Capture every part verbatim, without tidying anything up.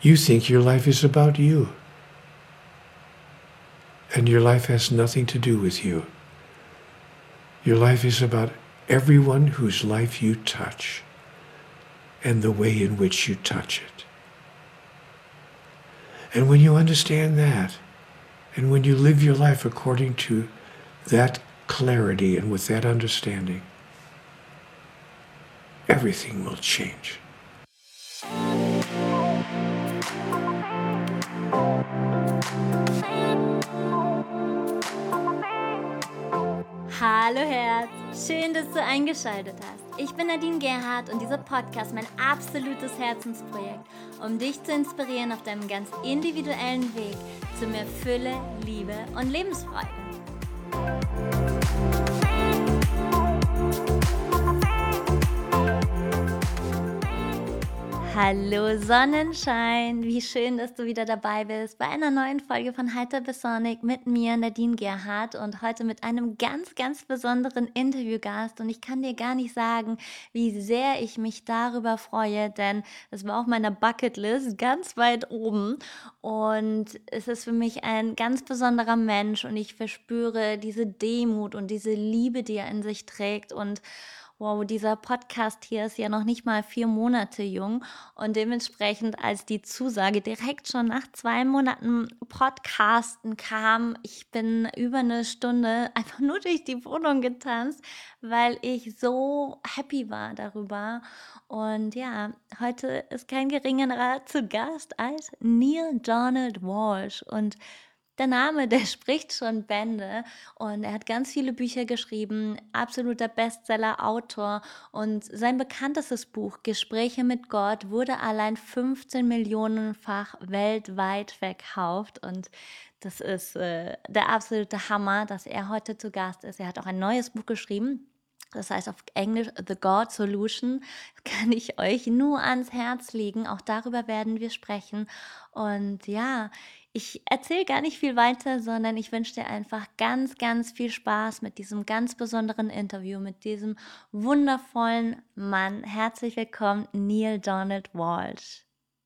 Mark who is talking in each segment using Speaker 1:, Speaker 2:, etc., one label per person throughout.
Speaker 1: You think your life is about you. And your life has nothing to do with you. Your life is about everyone whose life you touch and the way in which you touch it. And when you understand that, and when you live your life according to that clarity and with that understanding, everything will change.
Speaker 2: Hallo Herz, schön, dass du eingeschaltet hast. Ich bin Nadine Gerhardt und dieser Podcast ist mein absolutes Herzensprojekt, um dich zu inspirieren auf deinem ganz individuellen Weg zu mehr Fülle, Liebe und Lebensfreude. Hallo Sonnenschein, wie schön, dass du wieder dabei bist bei einer neuen Folge von Heiter bis Sonnig mit mir, Nadine Gerhardt, und heute mit einem ganz, ganz besonderen Interviewgast, und ich kann dir gar nicht sagen, wie sehr ich mich darüber freue, denn es war auf meiner Bucketlist ganz weit oben und es ist für mich ein ganz besonderer Mensch und ich verspüre diese Demut und diese Liebe, die er in sich trägt. Und wow, dieser Podcast hier ist ja noch nicht mal vier Monate jung und dementsprechend, als die Zusage direkt schon nach zwei Monaten Podcasten kam, ich bin über eine Stunde einfach nur durch die Wohnung getanzt, weil ich so happy war darüber. Und ja, heute ist kein geringerer zu Gast als Neale Donald Walsch, und der Name, der spricht schon Bände, und er hat ganz viele Bücher geschrieben, absoluter Bestseller-Autor, und sein bekanntestes Buch Gespräche mit Gott wurde allein fünfzehn Millionenfach weltweit verkauft, und das ist äh, der absolute Hammer, dass er heute zu Gast ist. Er hat auch ein neues Buch geschrieben. Das heißt auf Englisch The God Solution. Das kann ich euch nur ans Herz legen. Auch darüber werden wir sprechen. Und ja, ich erzähle gar nicht viel weiter, sondern ich wünsche dir einfach ganz, ganz viel Spaß mit diesem ganz besonderen Interview, mit diesem wundervollen Mann. Herzlich willkommen, Neale Donald Walsch.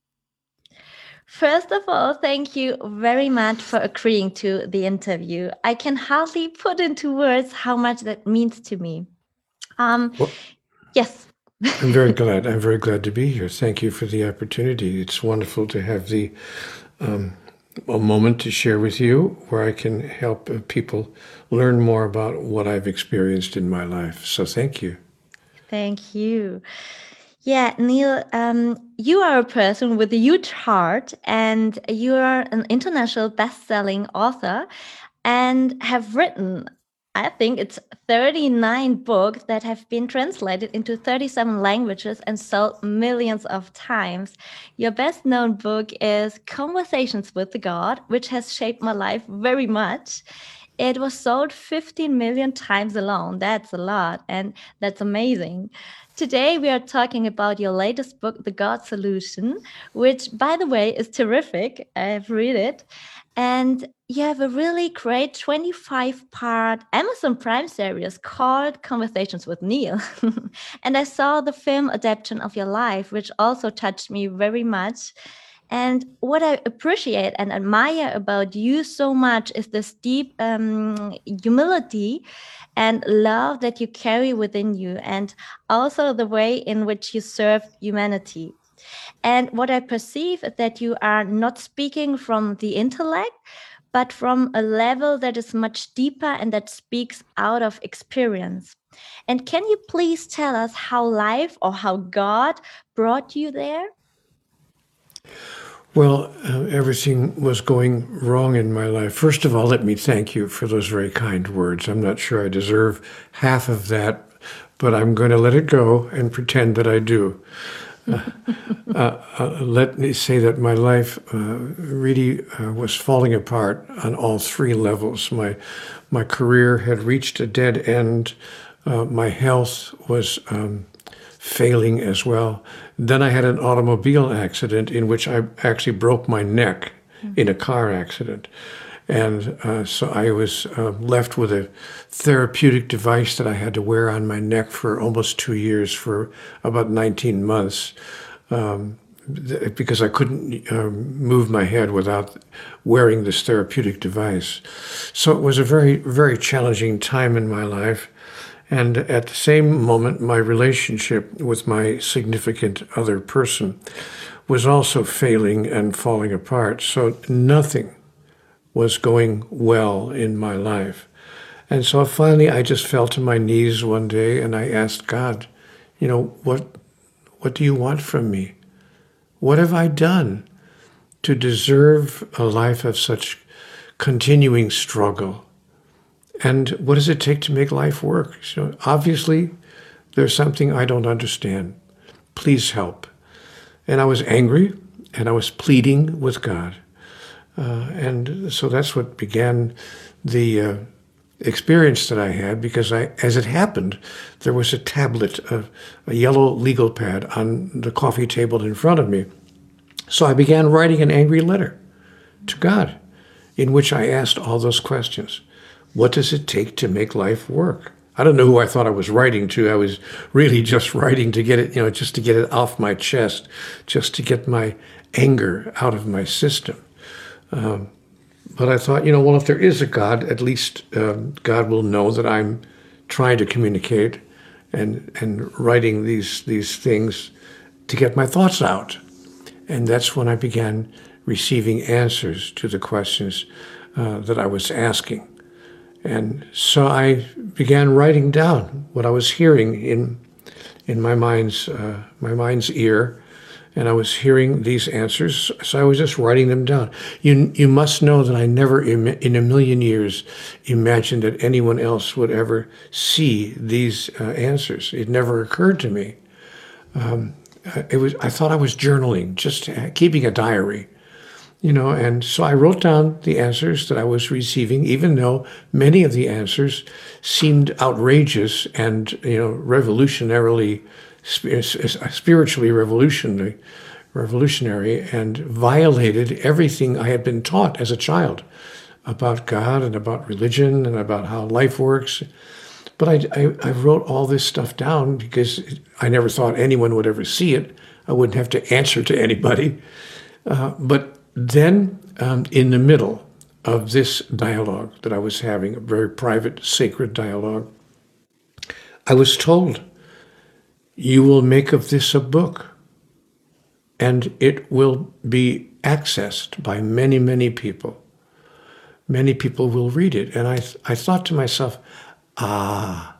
Speaker 2: First of all, thank you very much for agreeing to the interview. I can hardly put into words how much that means to me. Um,
Speaker 1: Well,
Speaker 2: yes.
Speaker 1: I'm very glad. I'm very glad to be here. Thank you for the opportunity. It's wonderful to have the um, a moment to share with you where I can help uh, people learn more about what I've experienced in my life. So thank you.
Speaker 2: Thank you. Yeah, Neale, um, you are a person with a huge heart, and you are an international best-selling author and have written, I think it's thirty-nine books that have been translated into thirty-seven languages and sold millions of times. Your best-known book is Conversations with God, which has shaped my life very much. It was sold fifteen million times alone. That's a lot, and that's amazing. Today, we are talking about your latest book, The God Solution, which, by the way, is terrific. I've read it. And you have a really great twenty-five part Amazon Prime series called Conversations with Neale. And I saw the film adaptation of your life, which also touched me very much. And what I appreciate and admire about you so much is this deep um, humility and love that you carry within you, and also the way in which you serve humanity. And what I perceive is that you are not speaking from the intellect, but from a level that is much deeper and that speaks out of experience. And can you please tell us how life or how God brought you there?
Speaker 1: Well, uh, everything was going wrong in my life. First of all, let me thank you for those very kind words. I'm not sure I deserve half of that, but I'm going to let it go and pretend that I do. Uh, uh, uh, let me say that my life uh, really uh, was falling apart on all three levels. My my career had reached a dead end. Uh, my health was um, failing as well. Then I had an automobile accident in which I actually broke my neck mm-hmm. in a car accident. And uh, so I was uh, left with a therapeutic device that I had to wear on my neck for almost two years, for about nineteen months. Um, because I couldn't um, move my head without wearing this therapeutic device. So it was a very, very challenging time in my life. And at the same moment, my relationship with my significant other person was also failing and falling apart. So nothing was going well in my life. And so finally, I just fell to my knees one day and I asked God, you know, what, what do you want from me? What have I done to deserve a life of such continuing struggle? And what does it take to make life work? So obviously, there's something I don't understand. Please help. And I was angry, and I was pleading with God. Uh, and so that's what began the uh, experience that I had, because I, as it happened, there was a tablet, a, a yellow legal pad on the coffee table in front of me. So I began writing an angry letter to God in which I asked all those questions. What does it take to make life work? I don't know who I thought I was writing to. I was really just writing to get it, you know, just to get it off my chest, just to get my anger out of my system. Um, But I thought, you know, well, if there is a God, at least um, God will know that I'm trying to communicate and and writing these these things to get my thoughts out. And that's when I began receiving answers to the questions uh, that I was asking. And so I began writing down what I was hearing in in my mind's uh, my mind's ear. And I was hearing these answers, so I was just writing them down. You you must know that I never im- in a million years imagined that anyone else would ever see these uh, answers. It never occurred to me. Um, it was I thought I was journaling, just keeping a diary, you know. And so I wrote down the answers that I was receiving, even though many of the answers seemed outrageous and, you know, revolutionarily. spiritually revolutionary, revolutionary, and violated everything I had been taught as a child about God and about religion and about how life works. But I, I, I wrote all this stuff down because I never thought anyone would ever see it. I wouldn't have to answer to anybody. Uh, but then um, in the middle of this dialogue that I was having, a very private, sacred dialogue, I was told, you will make of this a book, and it will be accessed by many, many people. Many people will read it. And I, th- I thought to myself, ah,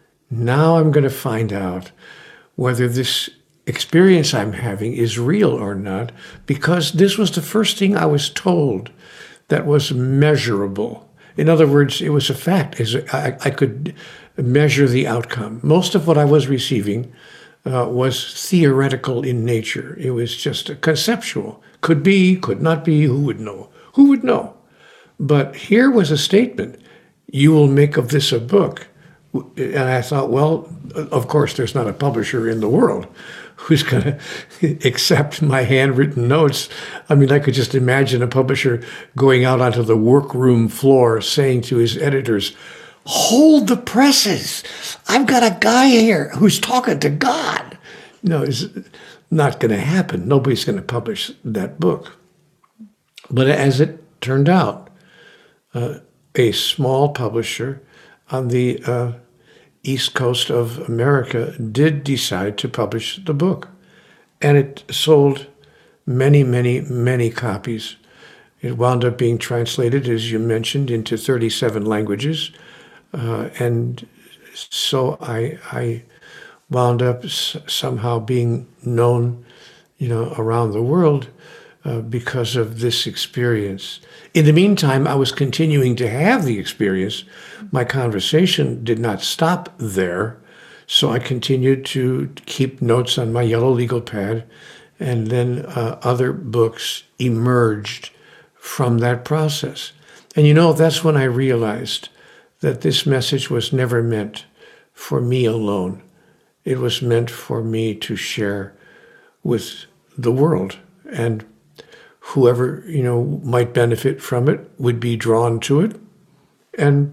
Speaker 1: now I'm going to find out whether this experience I'm having is real or not, because this was the first thing I was told that was measurable. In other words, it was a fact. I, I could measure the outcome. Most of what I was receiving uh, was theoretical in nature. It was just a conceptual. Could be, could not be, who would know? Who would know? But here was a statement, you will make of this a book. And I thought, well, of course, there's not a publisher in the world who's going to accept my handwritten notes. I mean, I could just imagine a publisher going out onto the workroom floor saying to his editors, hold the presses. I've got a guy here who's talking to God. No, it's not going to happen. Nobody's going to publish that book. But as it turned out, uh, a small publisher on the uh, East Coast of America did decide to publish the book. And it sold many, many, many copies. It wound up being translated, as you mentioned, into thirty-seven languages. Uh, and so I, I wound up s- somehow being known, you know, around the world uh, because of this experience. In the meantime, I was continuing to have the experience. My conversation did not stop there, so I continued to keep notes on my yellow legal pad, and then uh, other books emerged from that process. And you know, that's when I realized that this message was never meant for me alone. It was meant for me to share with the world, and whoever, you know, might benefit from it would be drawn to it. And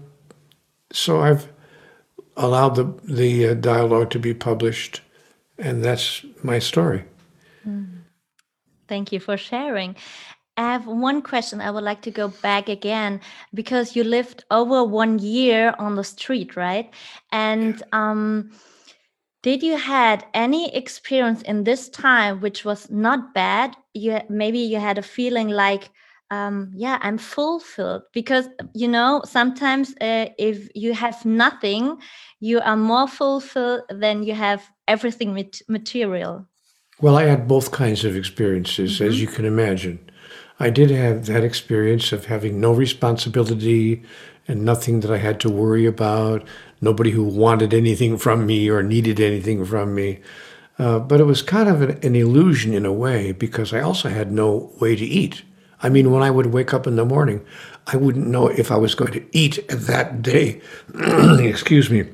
Speaker 1: so I've allowed the, the uh, dialogue to be published, and that's my story.
Speaker 2: Mm. Thank you for sharing. I have one question. I would like to go back again because you lived over one year on the street, right? And um, did you had any experience in this time which was not bad? You maybe you had a feeling like, um, yeah, I'm fulfilled because you know sometimes uh, if you have nothing, you are more fulfilled than you have everything mat- material.
Speaker 1: Well, I had both kinds of experiences, as you
Speaker 2: Hmm.
Speaker 1: can imagine. I did have that experience of having no responsibility and nothing that I had to worry about, nobody who wanted anything from me or needed anything from me. Uh, but it was kind of an, an illusion in a way because I also had no way to eat. I mean, when I would wake up in the morning, I wouldn't know if I was going to eat that day. Excuse me.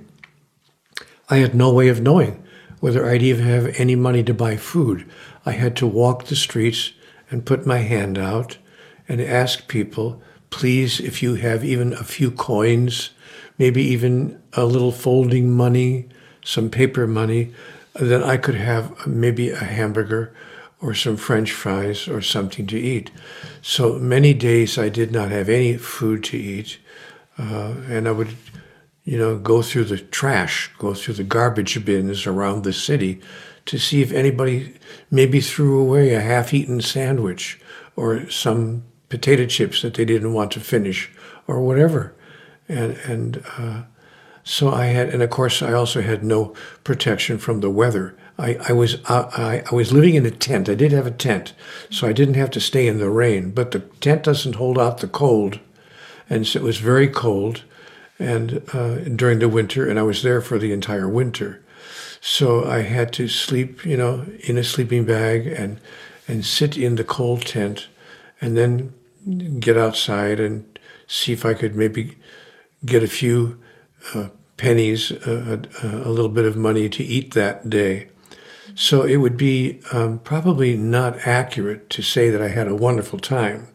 Speaker 1: I had no way of knowing whether I'd even have any money to buy food. I had to walk the streets and put my hand out and ask people, please, if you have even a few coins, maybe even a little folding money, some paper money, then I could have maybe a hamburger or some French fries or something to eat. So many days I did not have any food to eat, uh, and I would you know, go through the trash, go through the garbage bins around the city to see if anybody maybe threw away a half-eaten sandwich or some potato chips that they didn't want to finish or whatever. And and uh, so I had, and of course I also had no protection from the weather. I, I was uh, I, I was living in a tent. I did have a tent, so I didn't have to stay in the rain. But the tent doesn't hold out the cold, and so it was very cold and uh, during the winter, and I was there for the entire winter. So I had to sleep, you know, in a sleeping bag and and sit in the cold tent, and then get outside and see if I could maybe get a few uh, pennies, uh, a, a little bit of money to eat that day. So it would be um, probably not accurate to say that I had a wonderful time.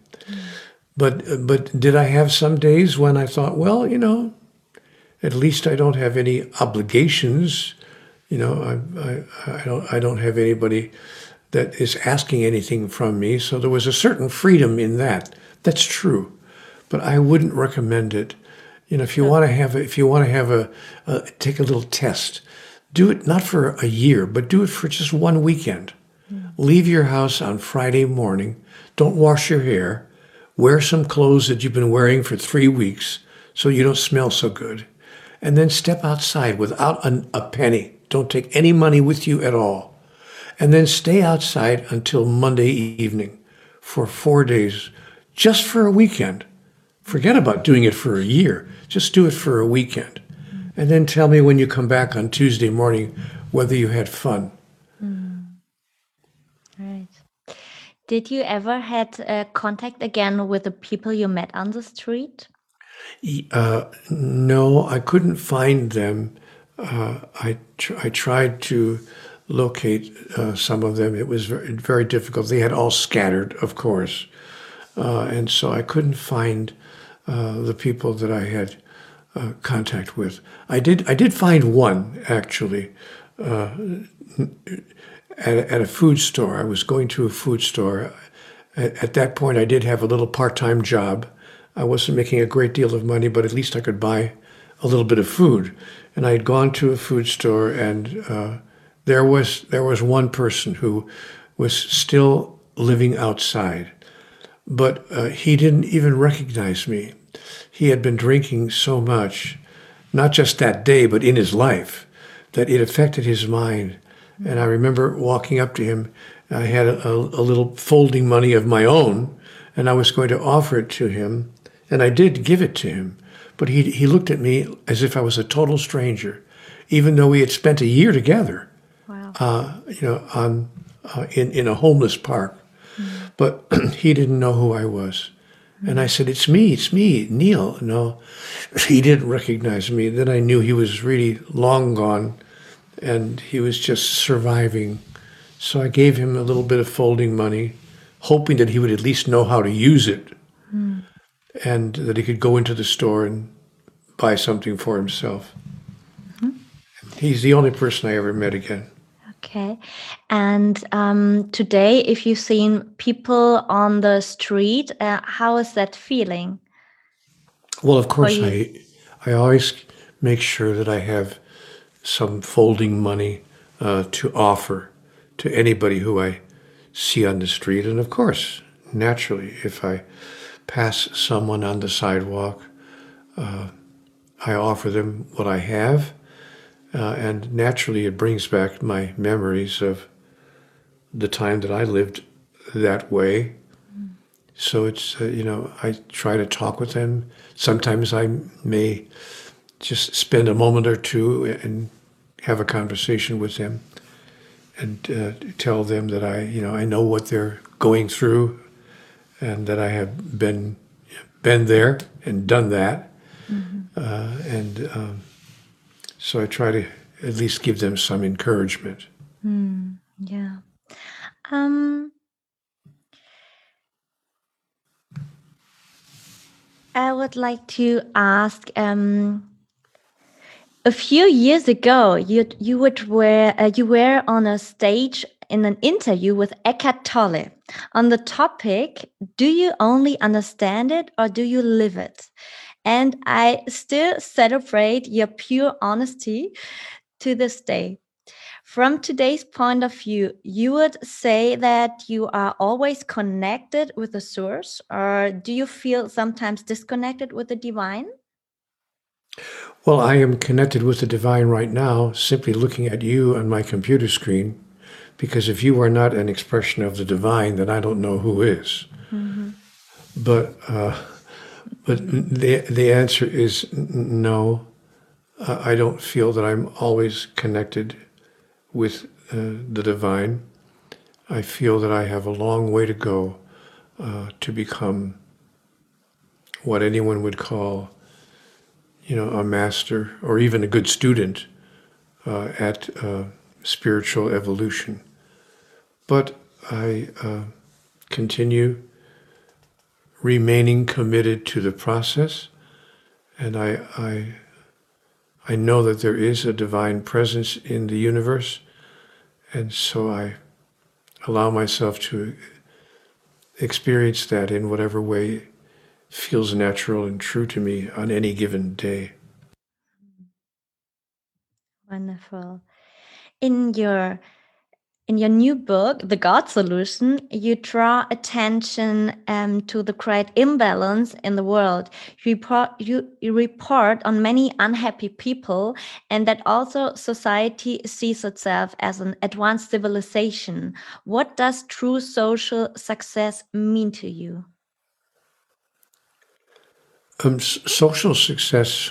Speaker 1: But but did I have some days when I thought, well, you know, at least I don't have any obligations. You know, I, I, I don't I don't have anybody that is asking anything from me. So there was a certain freedom in that. That's true, but I wouldn't recommend it. You know, if you want to have a, if you want to have a, a take a little test, do it not for a year, but do it for just one weekend. Leave your house on Friday morning. Don't wash your hair. Wear some clothes that you've been wearing for three weeks so you don't smell so good. And then step outside without an, a penny. Don't take any money with you at all. And then stay outside until Monday evening for four days, just for a weekend. Forget about doing it for a year. Just do it for a weekend. And then tell me when you come back on Tuesday morning whether you had fun.
Speaker 2: Right. Did you ever had uh, contact again with the people you met on the street?
Speaker 1: Uh, no, I couldn't find them. Uh, I tr- I tried to locate uh, some of them. It was very, very difficult. They had all scattered, of course, uh, and so I couldn't find uh, the people that I had uh, contact with. I did I did find one actually uh, at, at a food store. I was going to a food store. At, at that point, I did have a little part-time job. I wasn't making a great deal of money, but at least I could buy a little bit of food. And I had gone to a food store, and uh, there was there was one person who was still living outside, but uh, he didn't even recognize me. He had been drinking so much, not just that day, but in his life, that it affected his mind. And I remember walking up to him. I had a, a little folding money of my own, and I was going to offer it to him. And I did give it to him, but he he looked at me as if I was a total stranger, even though we had spent a year together,
Speaker 2: Wow.
Speaker 1: uh, you know, on uh, in in a homeless park. But he didn't know who I was, and I said, "It's me, it's me, Neil." No, he didn't recognize me. Then I knew he was really long gone, and he was just surviving. So I gave him a little bit of folding money, hoping that he would at least know how to use it, and that he could go into the store and buy something for himself. He's the only person I ever met again.
Speaker 2: Okay. And um, today, if you've seen people on the street, uh, how is that feeling
Speaker 1: Well, of
Speaker 2: for
Speaker 1: course,
Speaker 2: you?
Speaker 1: I I always make sure that I have some folding money uh, to offer to anybody who I see on the street. And of course, naturally, if I pass someone on the sidewalk, I offer them what I have. Uh, and naturally, it brings back my memories of the time that I lived that way. So it's, uh, you know, I try to talk with them. Sometimes I may just spend a moment or two and have a conversation with them and uh, tell them that I, you know, I know what they're going through and that I have been been there and done that.
Speaker 2: Mhm.
Speaker 1: Uh, and um, so I try to at least give them some encouragement.
Speaker 2: Mm, yeah. Um, I would like to ask, um, a few years ago, you you would were uh, you were on a stage in an interview with Eckhart Tolle on the topic, "Do you only understand it or do you live it?" And I still celebrate your pure honesty to this day. From today's point of view, you would say that you are always connected with the source, or do you feel sometimes disconnected with the divine?
Speaker 1: Well, I am connected with the divine right now simply looking at you on my computer screen, because if you are not an expression of the divine, then I don't know who is.
Speaker 2: Mhm.
Speaker 1: But uh, but the the answer is n- no. Uh, I don't feel that I'm always connected with uh, the divine. I feel that I have a long way to go uh, to become what anyone would call, you know, a master or even a good student uh, at uh, spiritual evolution. But I uh, continue remaining committed to the process, and I, I I know that there is a divine presence in the universe, and so I allow myself to experience that in whatever way feels natural and true to me on any given day.
Speaker 2: Wonderful. In your in your new book, The God Solution, you draw attention um, to the great imbalance in the world. You report, you, you report on many unhappy people, and that also society sees itself as an advanced civilization. What does true social success mean to you?
Speaker 1: Um, s- social success,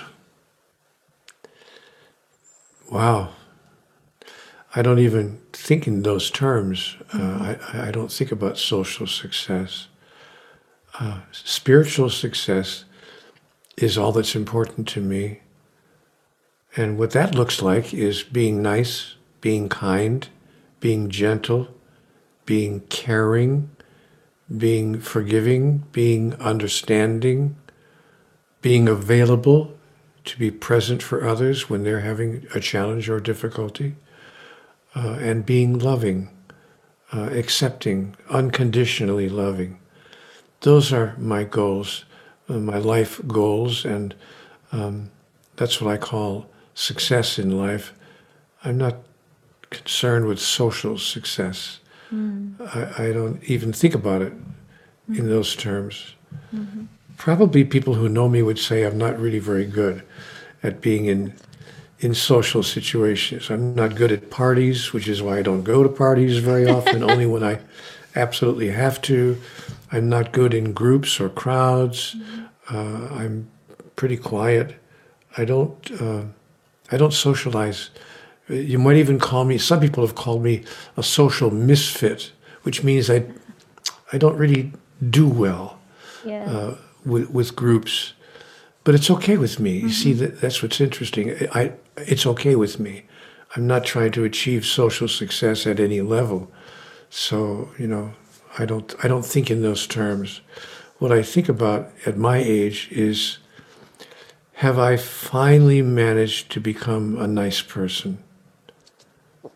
Speaker 1: wow. I don't even think in those terms. Uh,
Speaker 2: Mhm.
Speaker 1: I, I don't think about social success. Uh, spiritual success is all that's important to me. And what that looks like is being nice, being kind, being gentle, being caring, being forgiving, being understanding, being available to be present for others when they're having a challenge or difficulty, uh, and being loving, uh, accepting, unconditionally loving. Those are my goals, uh, my life goals, and um, that's what I call success in life. I'm not concerned with social success.
Speaker 2: Mm.
Speaker 1: I, I don't even think about it in
Speaker 2: Mhm.
Speaker 1: those terms.
Speaker 2: Mhm.
Speaker 1: Probably people who know me would say I'm not really very good at being in in social situations. I'm not good at parties, which is why I don't go to parties very often, only when I absolutely have to. I'm not good in groups or crowds.
Speaker 2: Mhm.
Speaker 1: Uh, I'm pretty quiet. I don't uh, I don't socialize. You might even call me, some people have called me a social misfit, which means I I don't really do well
Speaker 2: Yes.
Speaker 1: uh, with, with groups. But it's okay with me. You see,
Speaker 2: Mhm.
Speaker 1: that, that's what's interesting. I, it's okay with me. I'm not trying to achieve social success at any level. So, you know, I don't, I don't think in those terms. What I think about at my age is, have I finally managed to become a nice person?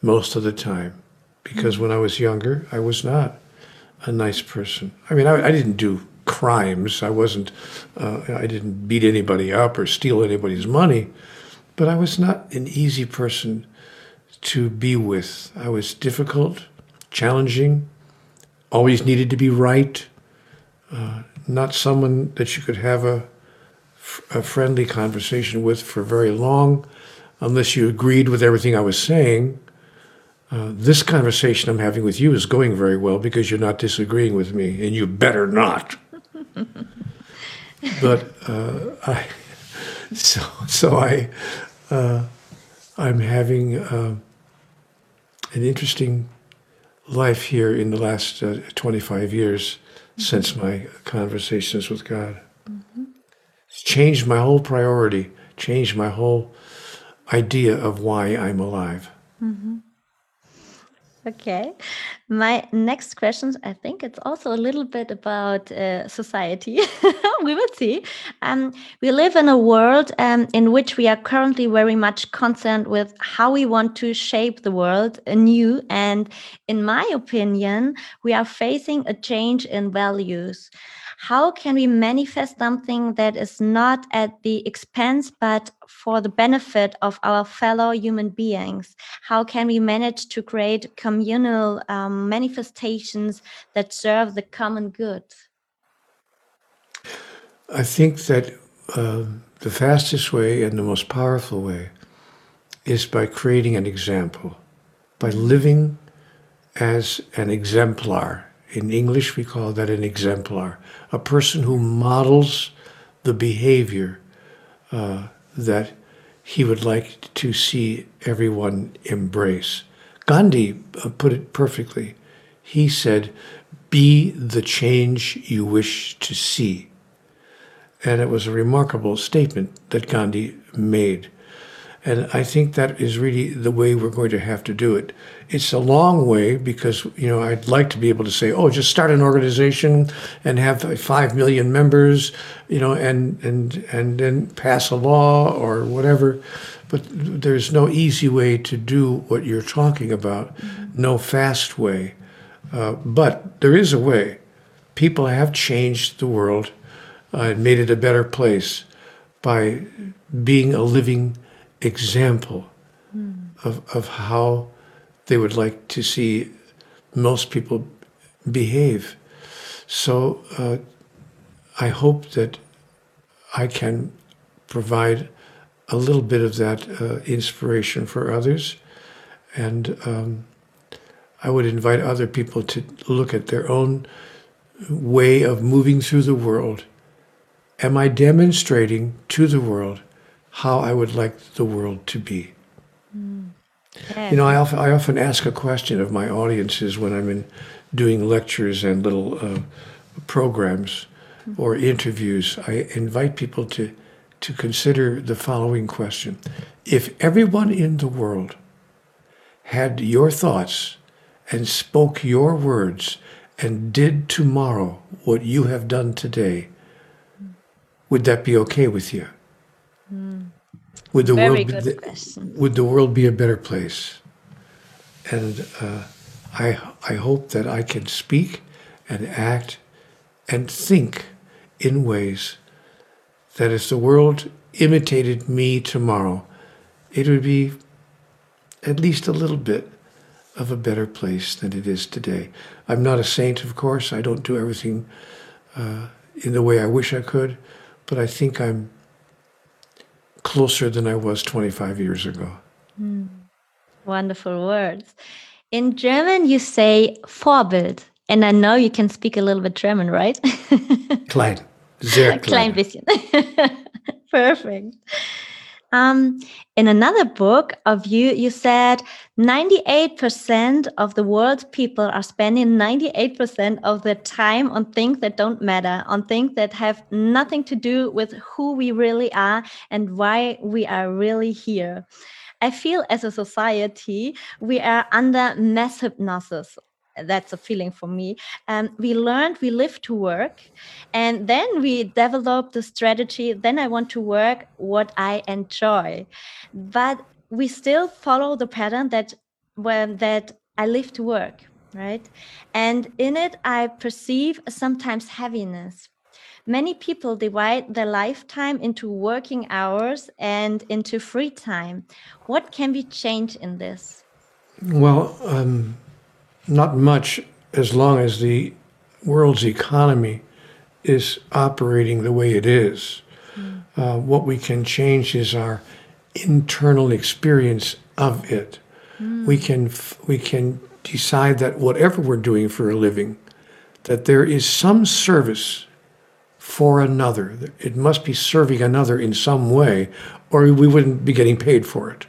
Speaker 1: most of the time, because when I was younger, I was not a nice person. I mean, I, I didn't do crimes. I wasn't, uh, I didn't beat anybody up or steal anybody's money, but I was not an easy person to be with. I was difficult, challenging, always needed to be right, uh, not someone that you could have a, a friendly conversation with for very long unless you agreed with everything I was saying. Uh, this conversation I'm having with you is going very well because you're not disagreeing with me, and you better not. But uh, I, so so I, uh, I'm having uh, an interesting life here in the last uh, twenty-five years since my conversations with God. It's changed my whole priority, changed my whole idea of why I'm alive.
Speaker 2: Okay. My next question, I think it's also a little bit about uh, society. We will see. Um, we live in a world um, in which we are currently very much concerned with how we want to shape the world anew. And in my opinion, we are facing a change in values. How can we manifest something that is not at the expense, but for the benefit of our fellow human beings? How can we manage to create communal um, manifestations that serve the common good?
Speaker 1: I think that uh, the fastest way and the most powerful way is by creating an example, by living as an exemplar. In English, we call that an exemplar, a person who models the behavior uh, that he would like to see everyone embrace. Gandhi uh, put it perfectly. He said, "Be the change you wish to see." And it was a remarkable statement that Gandhi made. And I think that is really the way we're going to have to do it. It's a long way because, you know, I'd like to be able to say, oh, just start an organization and have five million members, you know, and, and, and then pass a law or whatever. But there's no easy way to do what you're talking about, mm-hmm. no fast way. Uh, but there is a way. People have changed the world uh, and made it a better place by being a living example mm. of, of how they would like to see most people behave. So uh, I hope that I can provide a little bit of that uh, inspiration for others. And um, I would invite other people to look at their own way of moving through the world. Am I demonstrating to the world how I would like the world to be? Mm. Yes. You know, I often, I often ask a question of my audiences when I'm in doing lectures and little uh, programs mm-hmm. or interviews. I invite people to, to consider the following question. If everyone in the world had your thoughts and spoke your words and did tomorrow what you have done today, would that be okay with you? Mm. Would the
Speaker 2: Very
Speaker 1: world
Speaker 2: good
Speaker 1: be,
Speaker 2: question.
Speaker 1: Would the world be a better place? And uh, I I hope that I can speak and act and think in ways that if the world imitated me tomorrow, it would be at least a little bit of a better place than it is today. I'm not a saint, of course. I don't do everything uh, in the way I wish I could, but I think I'm closer than I was twenty-five years ago.
Speaker 2: Mm. Wonderful words. In German, you say Vorbild. And I know you can speak a little bit German, right?
Speaker 1: Klein. Sehr klein.
Speaker 2: Klein bisschen. Perfect. Um, in another book of you, you said ninety-eight percent of the world's people are spending ninety-eight percent of their time on things that don't matter, on things that have nothing to do with who we really are and why we are really here. I feel as a society, we are under mass hypnosis. That's a feeling for me. Um, we learned we live to work, and then we developed the strategy. Then I want to work what I enjoy. But we still follow the pattern that well, that I live to work, right? And in it, I perceive sometimes heaviness. Many people divide their lifetime into working hours and into free time. What can be changed in this?
Speaker 1: Well, um, not much, as long as the world's economy is operating the way it is.
Speaker 2: Mm.
Speaker 1: Uh, what we can change is our internal experience of it.
Speaker 2: Mm.
Speaker 1: We can f- we can decide that whatever we're doing for a living, that there is some service for another. It must be serving another in some way, or we wouldn't be getting paid for it.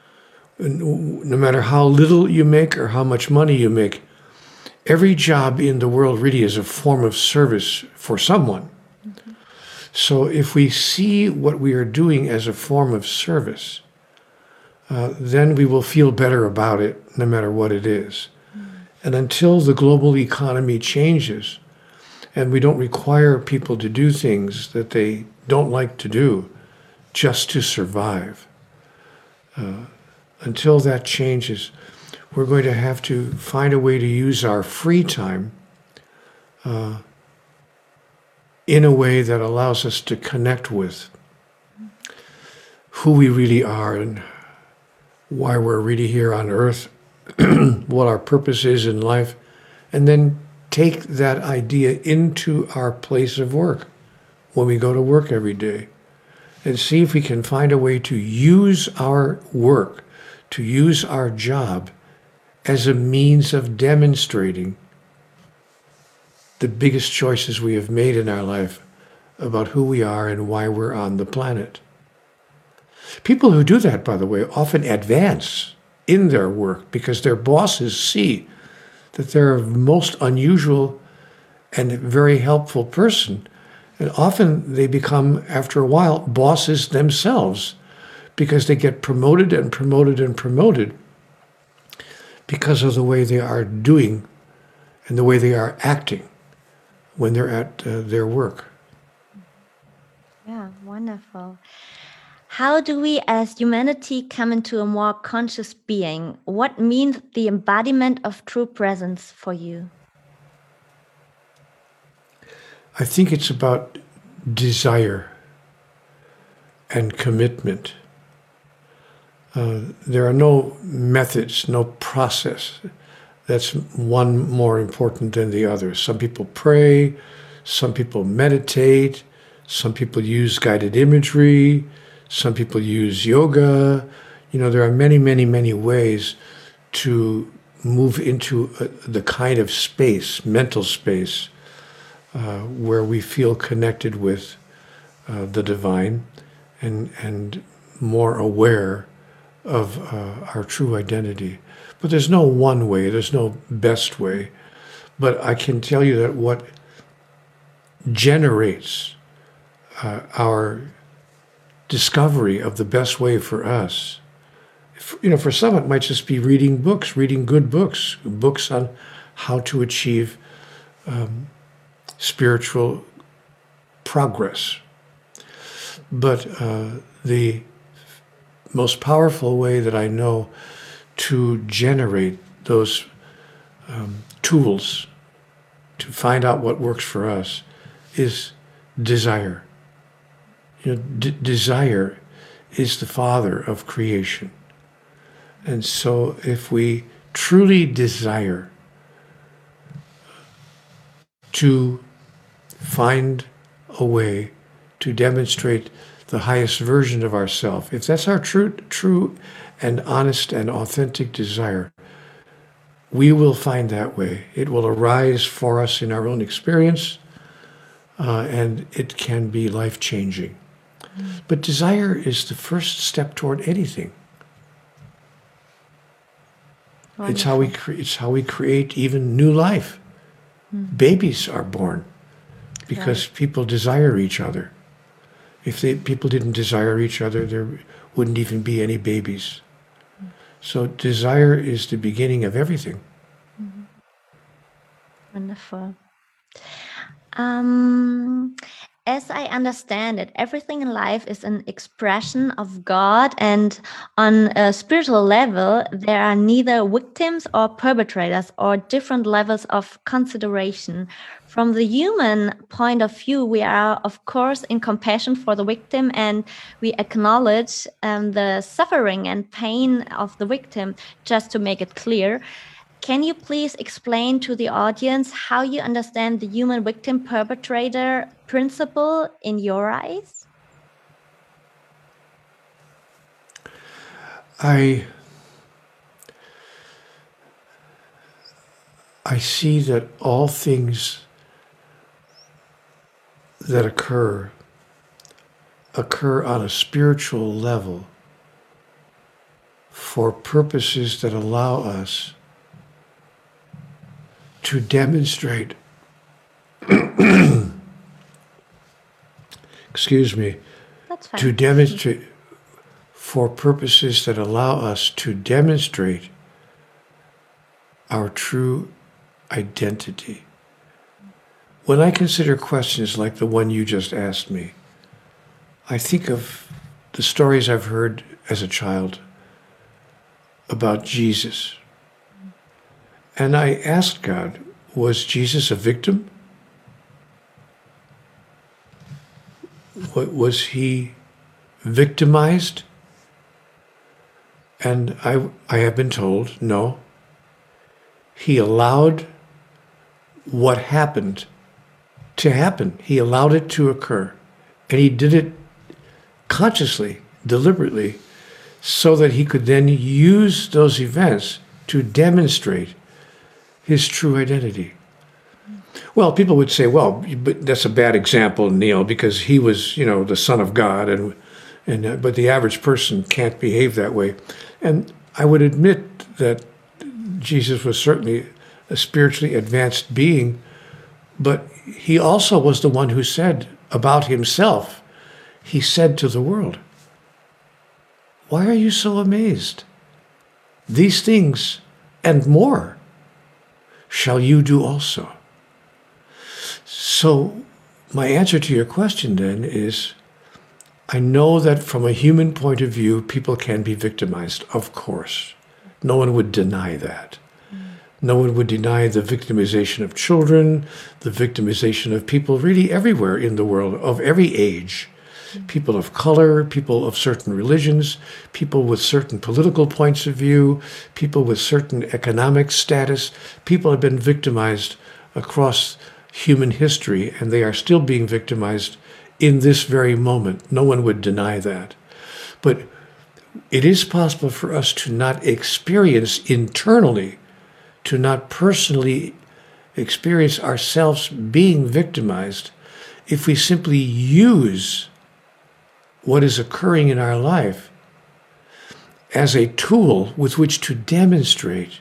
Speaker 1: No matter how little you make or how much money you make, every job in the world really is a form of service for someone.
Speaker 2: Mm-hmm.
Speaker 1: So if we see what we are doing as a form of service, uh, then we will feel better about it, no matter what it is.
Speaker 2: Mm.
Speaker 1: And until the global economy changes, and we don't require people to do things that they don't like to do just to survive, uh, until that changes, we're going to have to find a way to use our free time uh, in a way that allows us to connect with who we really are and why we're really here on earth, what our purpose is in life, and then take that idea into our place of work when we go to work every day and see if we can find a way to use our work, to use our job as a means of demonstrating the biggest choices we have made in our life about who we are and why we're on the planet. People who do that, by the way, often advance in their work because their bosses see that they're a most unusual and very helpful person. And often they become, after a while, bosses themselves because they get promoted and promoted and promoted because of the way they are doing and the way they are acting when they're at uh, their work.
Speaker 2: Yeah, wonderful. How do we as humanity come into a more conscious being? What means the embodiment of true presence for you?
Speaker 1: I think it's about desire and commitment. Uh, there are no methods, no process that's one more important than the other. Some people pray, some people meditate, some people use guided imagery, some people use yoga. You know, there are many, many, many ways to move into a, the kind of space, mental space, uh, where we feel connected with uh, the divine and, and more aware of uh, our true identity. But there's no one way, there's no best way. But I can tell you that what generates uh, our discovery of the best way for us, if, you know, for some it might just be reading books, reading good books, books on how to achieve um, spiritual progress. But uh, the most powerful way that I know to generate those um, tools to find out what works for us is desire. You know, d- desire is the father of creation. And so if we truly desire to find a way to demonstrate the highest version of ourselves, if that's our true, true and honest and authentic desire, we will find that way. It will arise for us in our own experience, uh, and it can be life-changing. Mm. But desire is the first step toward anything. Wonderful. It's how we cre- it's how we create even new life. Mm. Babies are born because right. people desire each other. If they, people didn't desire each other, there wouldn't even be any babies. Mm. So desire is the beginning of everything.
Speaker 2: Mm-hmm. Wonderful. Um, As I understand it, everything in life is an expression of God, and on a spiritual level, there are neither victims or perpetrators or different levels of consideration. From the human point of view, we are, of course, in compassion for the victim, and we acknowledge um, the suffering and pain of the victim, just to make it clear. Can you please explain to the audience how you understand the human victim perpetrator principle in your eyes?
Speaker 1: I I see that all things that occur occur on a spiritual level for purposes that allow us to demonstrate, excuse me,
Speaker 2: That's fine.
Speaker 1: to demonstrate, for purposes that allow us to demonstrate our true identity. When I consider questions like the one you just asked me, I think of the stories I've heard as a child about Jesus. And I asked God, was Jesus a victim? Wa- Was he victimized? And I, I have been told, no. He allowed what happened to happen. He allowed it to occur. And he did it consciously, deliberately, so that he could then use those events to demonstrate his true identity. Well, people would say, well, but that's a bad example, Neil, because he was, you know, the Son of God, and and uh, but the average person can't behave that way. And I would admit that Jesus was certainly a spiritually advanced being, but he also was the one who said about himself, he said to the world, why are you so amazed? These things and more shall you do also. So my answer to your question then is, I know that from a human point of view, people can be victimized, of course. No one would deny that. No one would deny the victimization of children, the victimization of people really everywhere in the world, of every age. People of color, people of certain religions, people with certain political points of view, people with certain economic status. People have been victimized across human history, and they are still being victimized in this very moment. No one would deny that. But it is possible for us to not experience internally, to not personally experience ourselves being victimized, if we simply use what is occurring in our life as a tool with which to demonstrate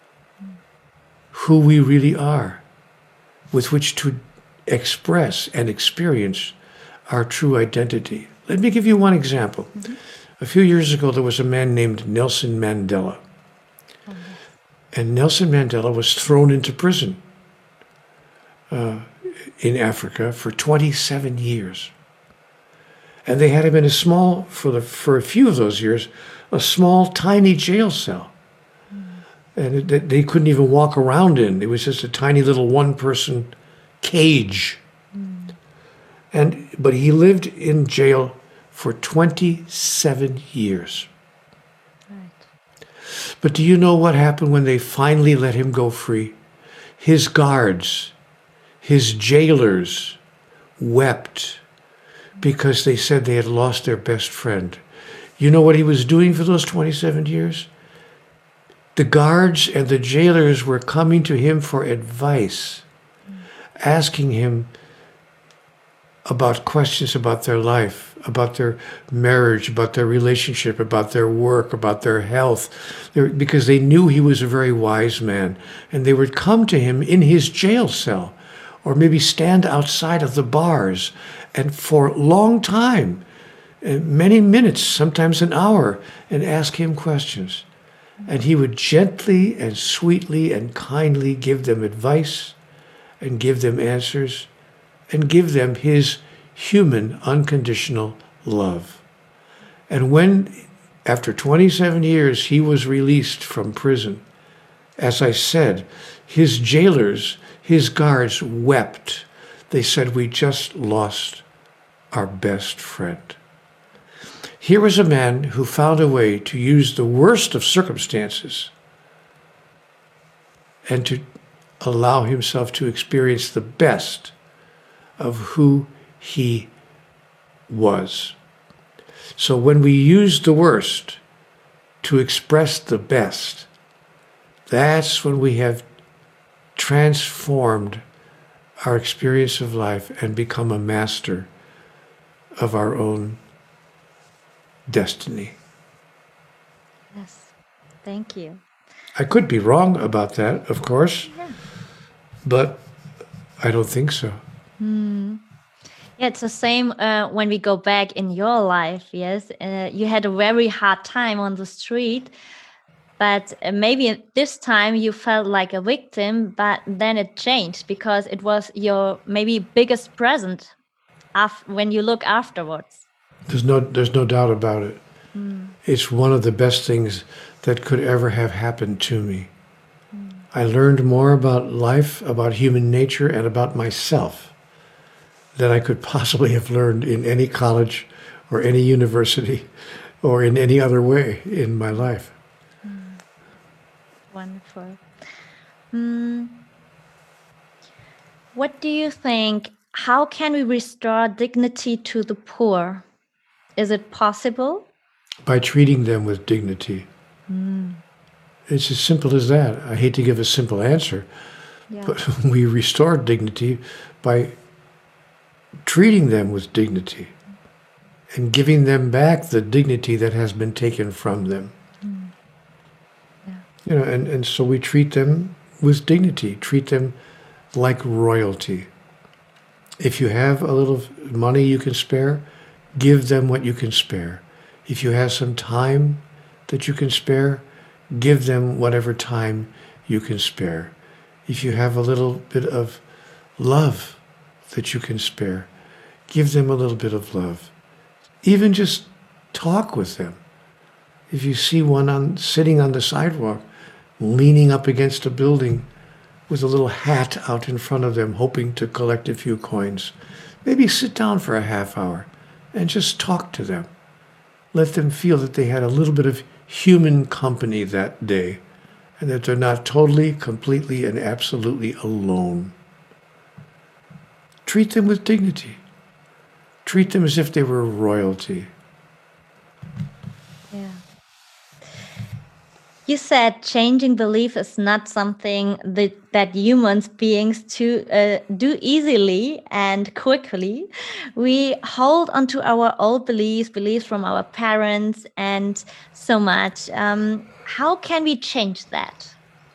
Speaker 1: who we really are, with which to express and experience our true identity. Let me give you one example. Mm-hmm. A few years ago, there was a man named Nelson Mandela. Oh, yes. And Nelson Mandela was thrown into prison uh, in Africa for twenty-seven years. And they had him in a small, for the for a few of those years, a small, tiny jail cell. Mm. And it, they couldn't even walk around in. It was just a tiny little one-person cage. Mm. And but he lived in jail for twenty-seven years. Right. But do you know what happened when they finally let him go free? His guards, his jailers wept because they said they had lost their best friend. You know what he was doing for those twenty-seven years? The guards and the jailers were coming to him for advice, mm. asking him about questions about their life, about their marriage, about their relationship, about their work, about their health, they, because they knew he was a very wise man. And they would come to him in his jail cell, or maybe stand outside of the bars, and for a long time, many minutes, sometimes an hour, and ask him questions. And he would gently and sweetly and kindly give them advice and give them answers and give them his human, unconditional love. And when, after twenty-seven years, he was released from prison, as I said, his jailers, his guards wept. They said, we just lost our best friend. Here was a man who found a way to use the worst of circumstances and to allow himself to experience the best of who he was. So when we use the worst to express the best, that's when we have transformed our experience of life and become a master of our own destiny.
Speaker 2: Yes. Thank you.
Speaker 1: I could be wrong about that, of course,
Speaker 2: Yeah.
Speaker 1: but I don't think so.
Speaker 2: Yeah, it's the same uh, when we go back in your life. Yes, uh, you had a very hard time on the street, but uh, maybe this time you felt like a victim, but then it changed because it was your maybe biggest present af- when you look afterwards.
Speaker 1: There's no, there's no doubt about it. It's one of the best things that could ever have happened to me. I learned more about life, about human nature, and about myself than I could possibly have learned in any college or any university or in any other way in my life.
Speaker 2: Wonderful. Mm, what do you think? How can we restore dignity to the poor? Is it possible?
Speaker 1: By treating them with dignity. It's as simple as that. I hate to give a simple answer,
Speaker 2: Yeah.
Speaker 1: but we restore dignity by treating them with dignity and giving them back the dignity that has been taken from them.
Speaker 2: Yeah.
Speaker 1: You know, and, and so we treat them with dignity, treat them like royalty. If you have a little money you can spare, give them what you can spare. If you have some time that you can spare, give them whatever time you can spare. If you have a little bit of love that you can spare, give them a little bit of love. Even just talk with them. If you see one on, sitting on the sidewalk, leaning up against a building with a little hat out in front of them, hoping to collect a few coins, maybe sit down for a half hour and just talk to them. Let them feel that they had a little bit of human company that day and that they're not totally, completely, and absolutely alone. Treat them with dignity. Treat them as if they were royalty.
Speaker 2: Yeah. You said changing belief is not something that, that humans beings to uh, do easily and quickly. We hold onto our old beliefs, beliefs from our parents, and so much. Um, how can we change that?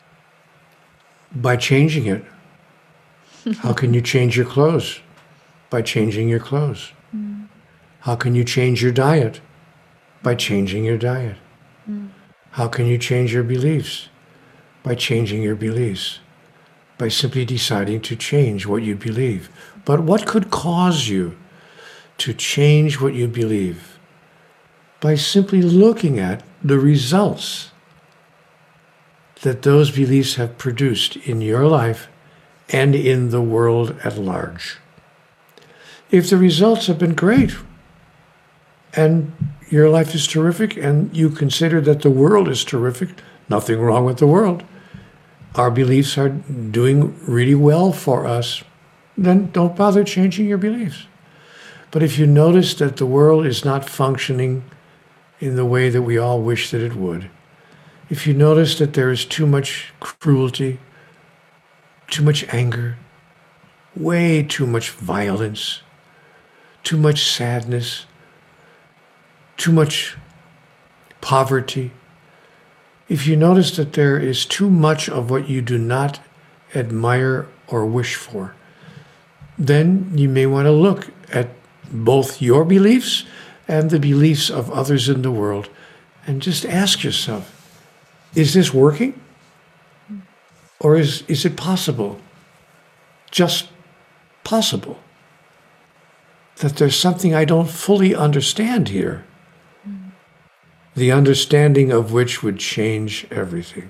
Speaker 1: By changing it. How can you change your clothes? By changing your clothes. How can you change your diet? By changing your diet. How can you change your beliefs? By changing your beliefs. By simply deciding to change what you believe. But what could cause you to change what you believe? By simply looking at the results that those beliefs have produced in your life and in the world at large. If the results have been great, and your life is terrific, and you consider that the world is terrific, nothing wrong with the world, our beliefs are doing really well for us, then don't bother changing your beliefs. But if you notice that the world is not functioning in the way that we all wish that it would, if you notice that there is too much cruelty, too much anger, way too much violence, too much sadness, too much poverty, if you notice that there is too much of what you do not admire or wish for, then you may want to look at both your beliefs and the beliefs of others in the world and just ask yourself, is this working? Or is, is it possible? Just possible that there's something I don't fully understand here, the understanding of which would change everything?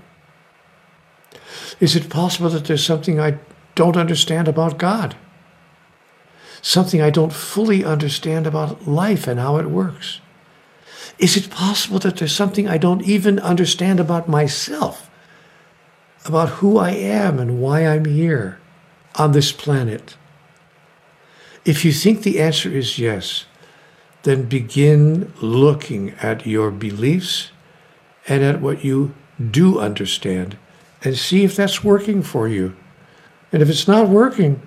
Speaker 1: Is it possible that there's something I don't understand about God? Something I don't fully understand about life and how it works? Is it possible that there's something I don't even understand about myself, about who I am and why I'm here on this planet? If you think the answer is yes, then begin looking at your beliefs and at what you do understand and see if that's working for you. And if it's not working,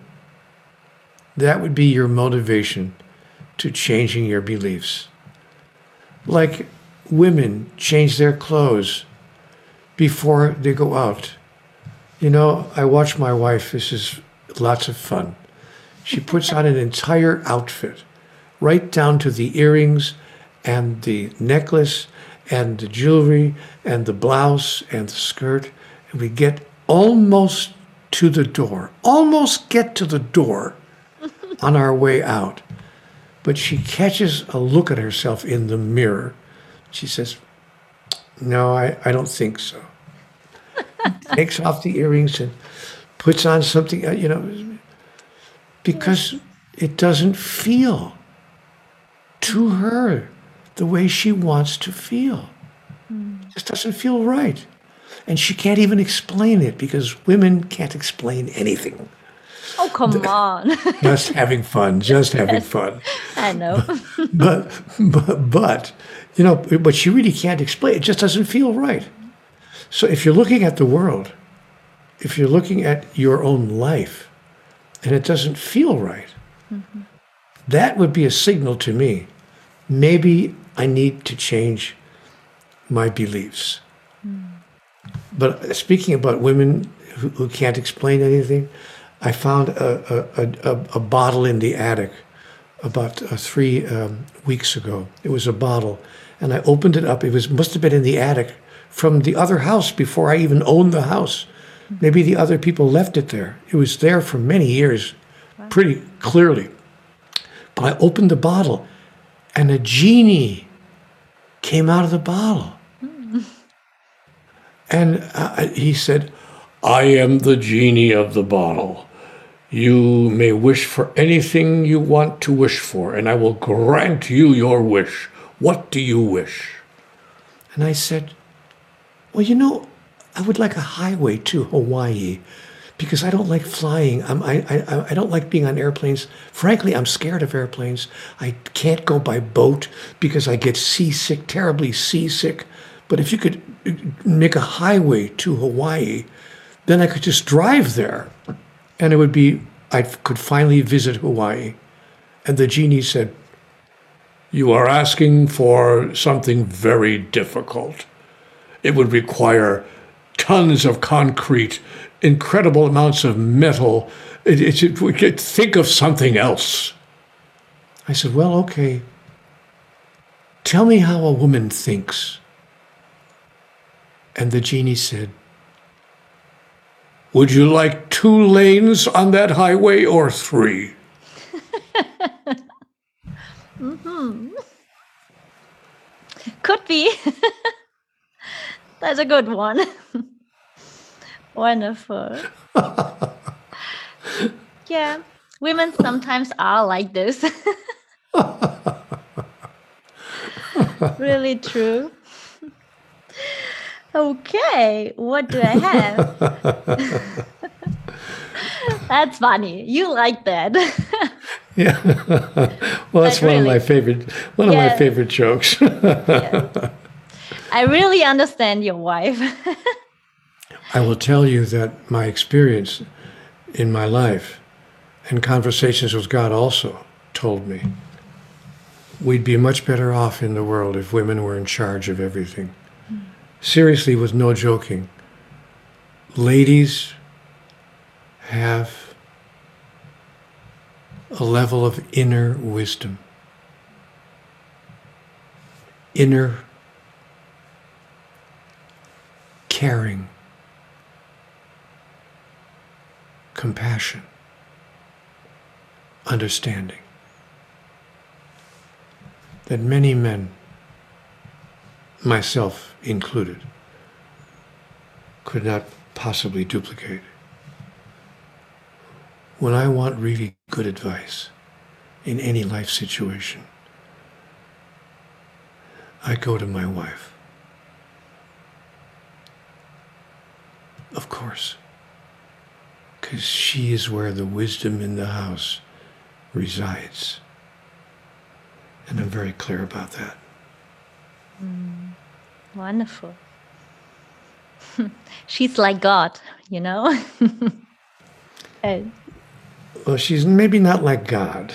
Speaker 1: that would be your motivation to changing your beliefs. Like women change their clothes before they go out. You know, I watch my wife. This is lots of fun. She puts on an entire outfit, right down to the earrings and the necklace and the jewelry and the blouse and the skirt. And we get almost to the door, almost get to the door on our way out. But she catches a look at herself in the mirror. She says, no, I, I don't think so. Takes off the earrings and puts on something, uh, you know, because it doesn't feel to her the way she wants to feel. It just doesn't feel right. And she can't even explain it because women can't explain anything.
Speaker 2: Oh, come on.
Speaker 1: Just having fun, just having fun.
Speaker 2: I know.
Speaker 1: But, but, but, you know, but she really can't explain. It just doesn't feel right. So if you're looking at the world, if you're looking at your own life, and it doesn't feel right, mm-hmm. that would be a signal to me. Maybe I need to change my beliefs. Mm. But speaking about women who, who can't explain anything, I found a, a, a, a bottle in the attic about uh, three um, weeks ago. It was a bottle, and I opened it up. It was must have been in the attic from the other house before I even owned the house. Maybe the other people left it there. It was there for many years, wow. Pretty clearly. But I opened the bottle, and a genie came out of the bottle. Mm. And uh, he said, I am the genie of the bottle. You may wish for anything you want to wish for, and I will grant you your wish. What do you wish? And I said, well, you know, I would like a highway to Hawaii because I don't like flying. I'm, I, I, I don't like being on airplanes. Frankly, I'm scared of airplanes. I can't go by boat because I get seasick, terribly seasick. But if you could make a highway to Hawaii, then I could just drive there. And it would be, I could finally visit Hawaii. And the genie said, you are asking for something very difficult. It would require tons of concrete, incredible amounts of metal. It, it, it, we could think of something else. I said, well, okay. Tell me how a woman thinks. And the genie said, would you like two lanes on that highway or three?
Speaker 2: Mm-hmm. Could be. That's a good one. Wonderful. Yeah, women sometimes are like this. Really true. Okay, what do I have? That's funny. You like that.
Speaker 1: Yeah. Well, that's
Speaker 2: But
Speaker 1: one of
Speaker 2: really-
Speaker 1: my favorite one
Speaker 2: Yeah.
Speaker 1: of my favorite jokes.
Speaker 2: Yeah. I really understand your wife.
Speaker 1: I will tell you that my experience in my life and conversations with God also told me we'd be much better off in the world if women were in charge of everything. Mm. Seriously, with no joking. Ladies have a level of inner wisdom, inner caring, compassion, understanding. that many men, myself included, could not possibly duplicate. When I want really good advice in any life situation, I go to my wife. Of course, because she is where the wisdom in the house resides. And I'm very clear about that.
Speaker 2: Mm, wonderful. She's like God, you know? And
Speaker 1: Well, she's maybe not like God,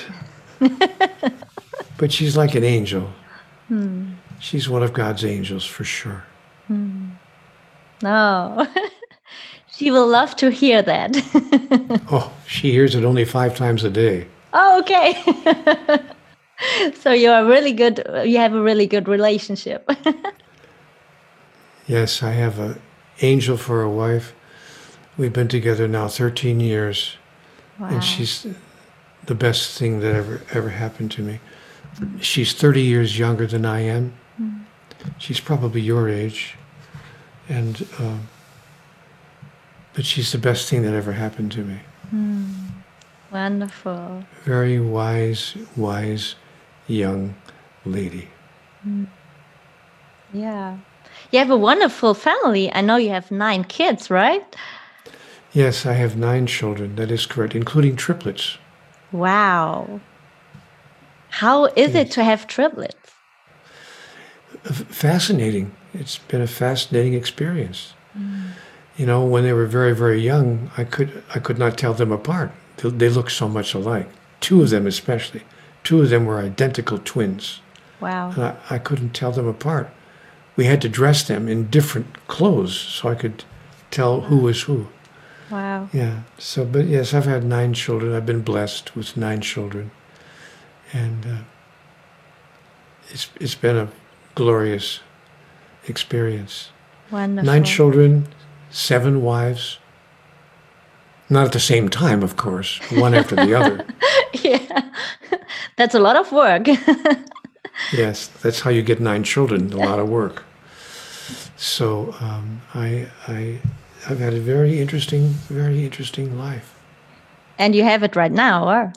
Speaker 1: but she's like an angel.
Speaker 2: Hmm.
Speaker 1: She's one of God's angels for sure.
Speaker 2: Hmm. Oh, she will love to hear that.
Speaker 1: Oh, she hears it only five times a day.
Speaker 2: Oh, okay. So you are really good. You have a really good relationship.
Speaker 1: Yes, I have an angel for a wife. We've been together now thirteen years,
Speaker 2: Wow.
Speaker 1: and she's the best thing that ever ever happened to me. She's thirty years younger than I am.
Speaker 2: Mm.
Speaker 1: She's probably your age, and uh, but she's the best thing that ever happened to me.
Speaker 2: Mm. Wonderful.
Speaker 1: Very wise, wise, young lady.
Speaker 2: Mm. Yeah. You have a wonderful family. I know you have nine kids, right?
Speaker 1: Yes, I have nine children. That is correct, including triplets.
Speaker 2: Wow. How is it
Speaker 1: Yes.
Speaker 2: to have triplets?
Speaker 1: F- Fascinating. It's been a fascinating experience.
Speaker 2: Mm.
Speaker 1: You know, when they were very, very young, I could I could not tell them apart. They, they looked so much alike. Two of them especially. Two of them were identical twins.
Speaker 2: Wow.
Speaker 1: And I, I couldn't tell them apart. We had to dress them in different clothes so I could tell who was who.
Speaker 2: Wow.
Speaker 1: Yeah. So, but yes, I've had nine children. I've been blessed with nine children, and uh, it's it's been a glorious experience.
Speaker 2: Wonderful.
Speaker 1: Nine children, seven wives. Not at the same time, of course, one after the other.
Speaker 2: Yeah. That's a lot of work.
Speaker 1: Yes, that's how you get nine children. A lot of work. So um, I I I've had a very interesting, very interesting life.
Speaker 2: And you have it right now, or?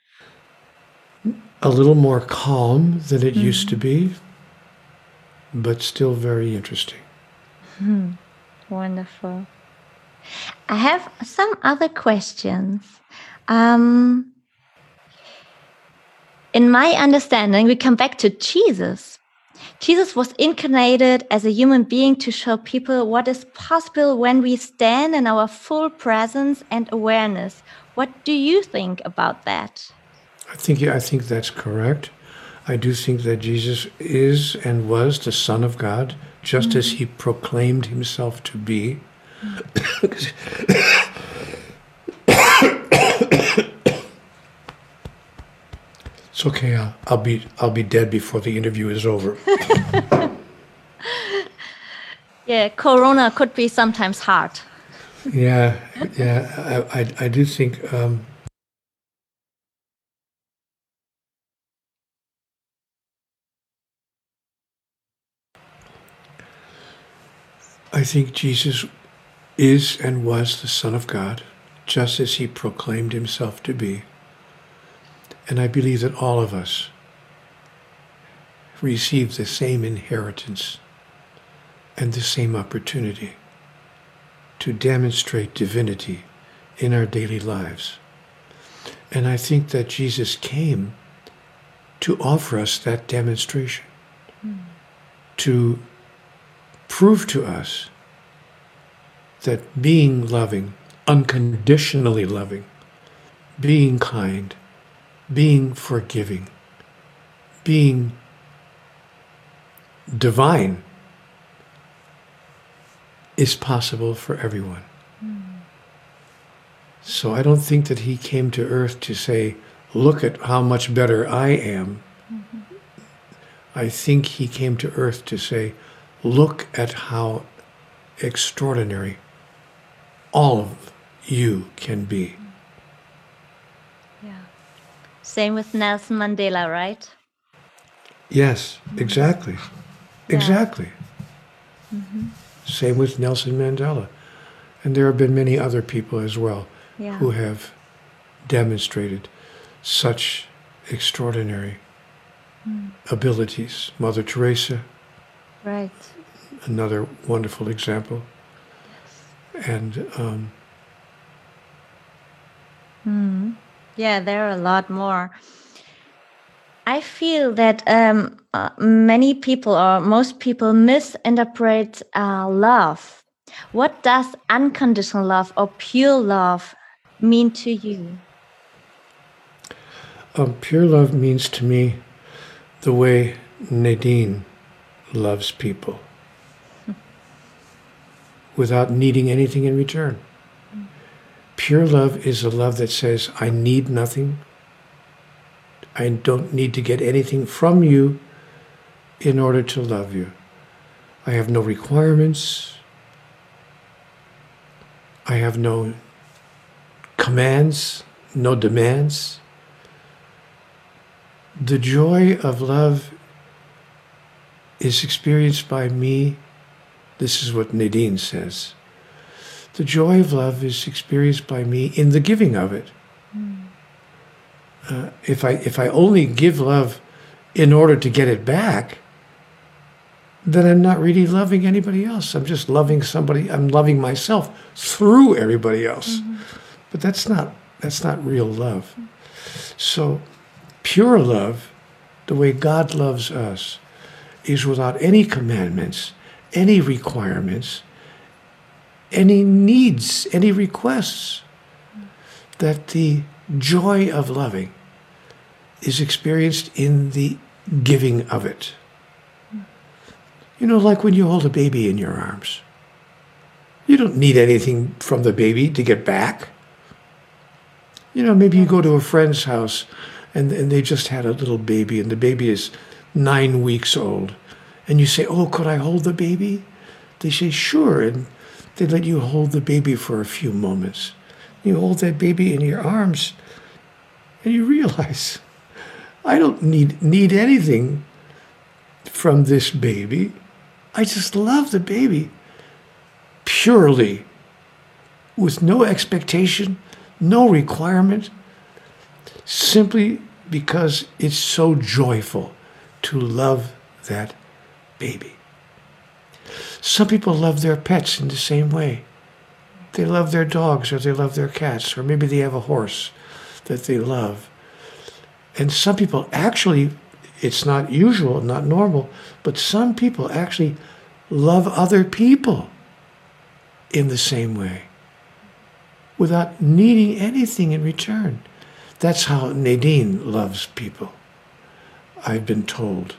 Speaker 1: A little more calm than it mm-hmm. used to be, but still very interesting.
Speaker 2: Hmm. Wonderful. I have some other questions. Um, in my understanding, we come back to Jesus. Jesus was incarnated as a human being to show people what is possible when we stand in our full presence and awareness. What do you think about that?
Speaker 1: I think I think that's correct. I do think that Jesus is and was the Son of God, just mm-hmm. as he proclaimed himself to be. Mm-hmm. It's okay. I'll, I'll be I'll be dead before the interview is over.
Speaker 2: Yeah, Corona could be sometimes hard.
Speaker 1: Yeah, yeah. I I, I do think. Um, I think Jesus is and was the Son of God, just as he proclaimed himself to be. And I believe that all of us receive the same inheritance and the same opportunity to demonstrate divinity in our daily lives. And I think that Jesus came to offer us that demonstration, mm. to prove to us that being loving, unconditionally loving, being kind, being forgiving, being divine is possible for everyone. Mm. So I don't think that he came to earth to say, look at how much better I am. Mm-hmm. I think he came to earth to say, look at how extraordinary all of you can be.
Speaker 2: Yeah. Same with Nelson Mandela, right?
Speaker 1: Yes, exactly.
Speaker 2: Yeah.
Speaker 1: Exactly. Same with Nelson Mandela. And there have been many other people as well
Speaker 2: Yeah.
Speaker 1: who have demonstrated such extraordinary abilities. Mother Teresa,
Speaker 2: Right.
Speaker 1: another wonderful example.
Speaker 2: Yes.
Speaker 1: And um,
Speaker 2: Yeah, there are a lot more. I feel that um, uh, many people or most people misinterpret uh, love. What does unconditional love or pure love mean to you?
Speaker 1: um, pure love means to me the way Nadine loves people without needing anything in return. Pure love is a love that says, I need nothing. I don't need to get anything from you in order to love you. I have no requirements. I have no commands, no demands. The joy of love is experienced by me. This is what Nadine says. The joy of love is experienced by me in the giving of it. Uh, if I if I only give love in order to get it back, then I'm not really loving anybody else. I'm just loving somebody. I'm loving myself through everybody else. But that's not that's not real love. So pure love, the way God loves us, is without any commandments, any requirements, any needs, any requests. That the joy of loving is experienced in the giving of it. You know, like when you hold a baby in your arms. You don't need anything from the baby to get back. You know, maybe you go to a friend's house and, and they just had a little baby and the baby is nine weeks old. And you say, oh, could I hold the baby? They say, sure. And they let you hold the baby for a few moments. You hold that baby in your arms and you realize, I don't need, need anything from this baby. I just love the baby purely, with no expectation, no requirement, simply because it's so joyful to love that baby. Some people love their pets in the same way. They love their dogs or they love their cats, or maybe they have a horse that they love. And some people actually, it's not usual, not normal, but some people actually love other people in the same way without needing anything in return. That's how Nadine loves people, I've been told.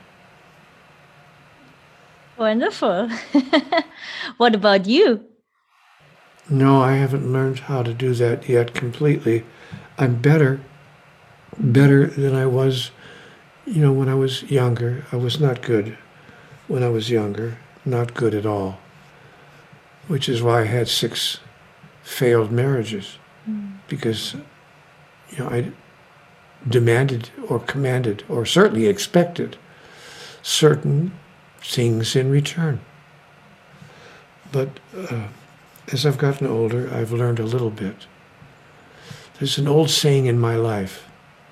Speaker 2: Wonderful. What about you?
Speaker 1: No, I haven't learned how to do that yet completely. I'm better, better than I was, you know, when I was younger. I was not good when I was younger, not good at all, which is why I had six failed marriages, because, you know, I demanded or commanded or certainly expected certain things in return. But uh, as I've gotten older, I've learned a little bit. There's an old saying in my life: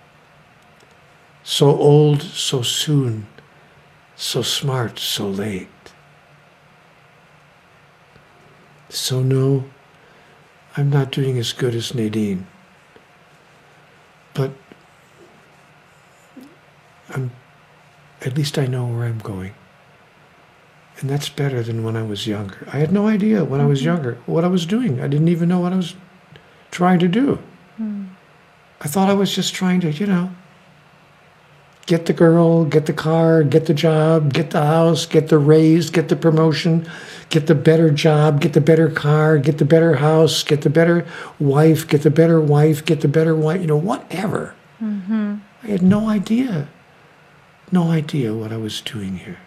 Speaker 1: so old, so soon, so smart, so late. So no, I'm not doing as good as Nadine. But I'm, at least I know where I'm going. And that's better than when I was younger. I had no idea when I was younger what I was doing. I didn't even know what I was trying to do. I thought I was just trying to, you know, get the girl, get the car, get the job, get the house, get the raise, get the promotion, get the better job, get the better car, get the better house, get the better wife, get the better wife, get the better wife, you know, whatever.
Speaker 2: Mm-hmm.
Speaker 1: I had no idea, no idea what I was doing here.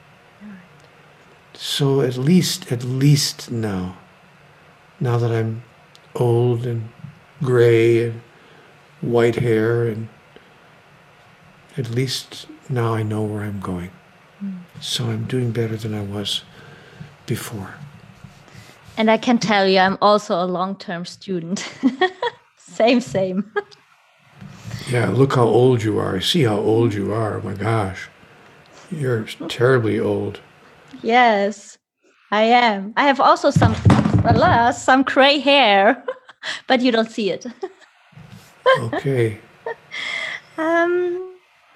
Speaker 1: So at least, at least now, now that I'm old and gray and white hair and At least now I know where I'm going. Mm. So I'm doing better than I was before.
Speaker 2: And I can tell you, I'm also a long-term student. Same, same.
Speaker 1: Yeah, look how old you are. I see how old you are. Oh my gosh. You're terribly old.
Speaker 2: Yes, I am. I have also some, alas, some gray hair, but you don't see it.
Speaker 1: Okay.
Speaker 2: um,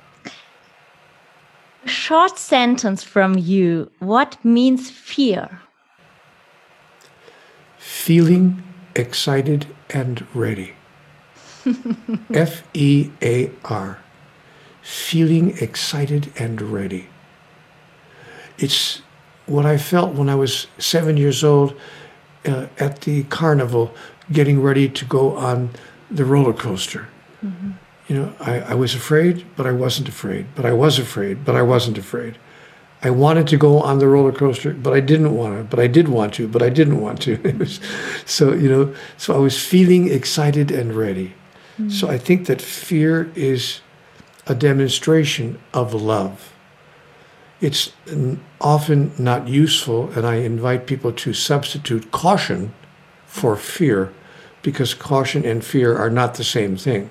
Speaker 2: short sentence from you. What means fear?
Speaker 1: Feeling excited and ready. F E A R. Feeling excited and ready. It's what I felt when I was seven years old uh, at the carnival, getting ready to go on the roller coaster. Mm-hmm. You know, I, I was afraid, but I wasn't afraid. But I was afraid, but I wasn't afraid. I wanted to go on the roller coaster, but I didn't want to. But I did want to, but I didn't want to. It was, so, you know, so I was feeling excited and ready. Mm. So I think that fear is a demonstration of love. It's often not useful, and I invite people to substitute caution for fear, because caution and fear are not the same thing.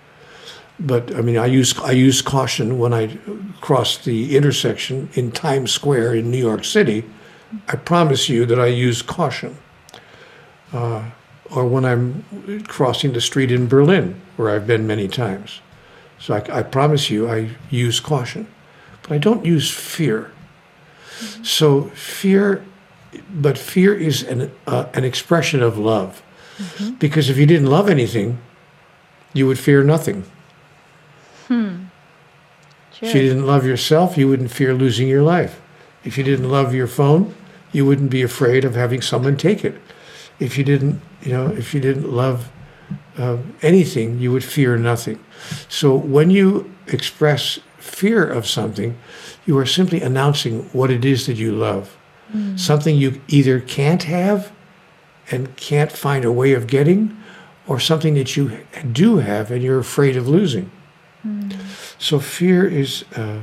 Speaker 1: But I mean, I use I use caution when I cross the intersection in Times Square in New York City. I promise you that I use caution. Uh, or when I'm crossing the street in Berlin, where I've been many times. So I, I promise you, I use caution, but I don't use fear. Mm-hmm. So fear, but fear is an uh, an expression of love, mm-hmm. because if you didn't love anything, you would fear nothing.
Speaker 2: Hmm.
Speaker 1: If you didn't love yourself, you wouldn't fear losing your life. If you didn't love your phone, you wouldn't be afraid of having someone take it. If you didn't, you know, if you didn't love uh, anything, you would fear nothing. So when you express fear of something, you are simply announcing what it is that you love. Mm. Something you either can't have and can't find a way of getting, or something that you do have and you're afraid of losing. Mm. So fear is uh,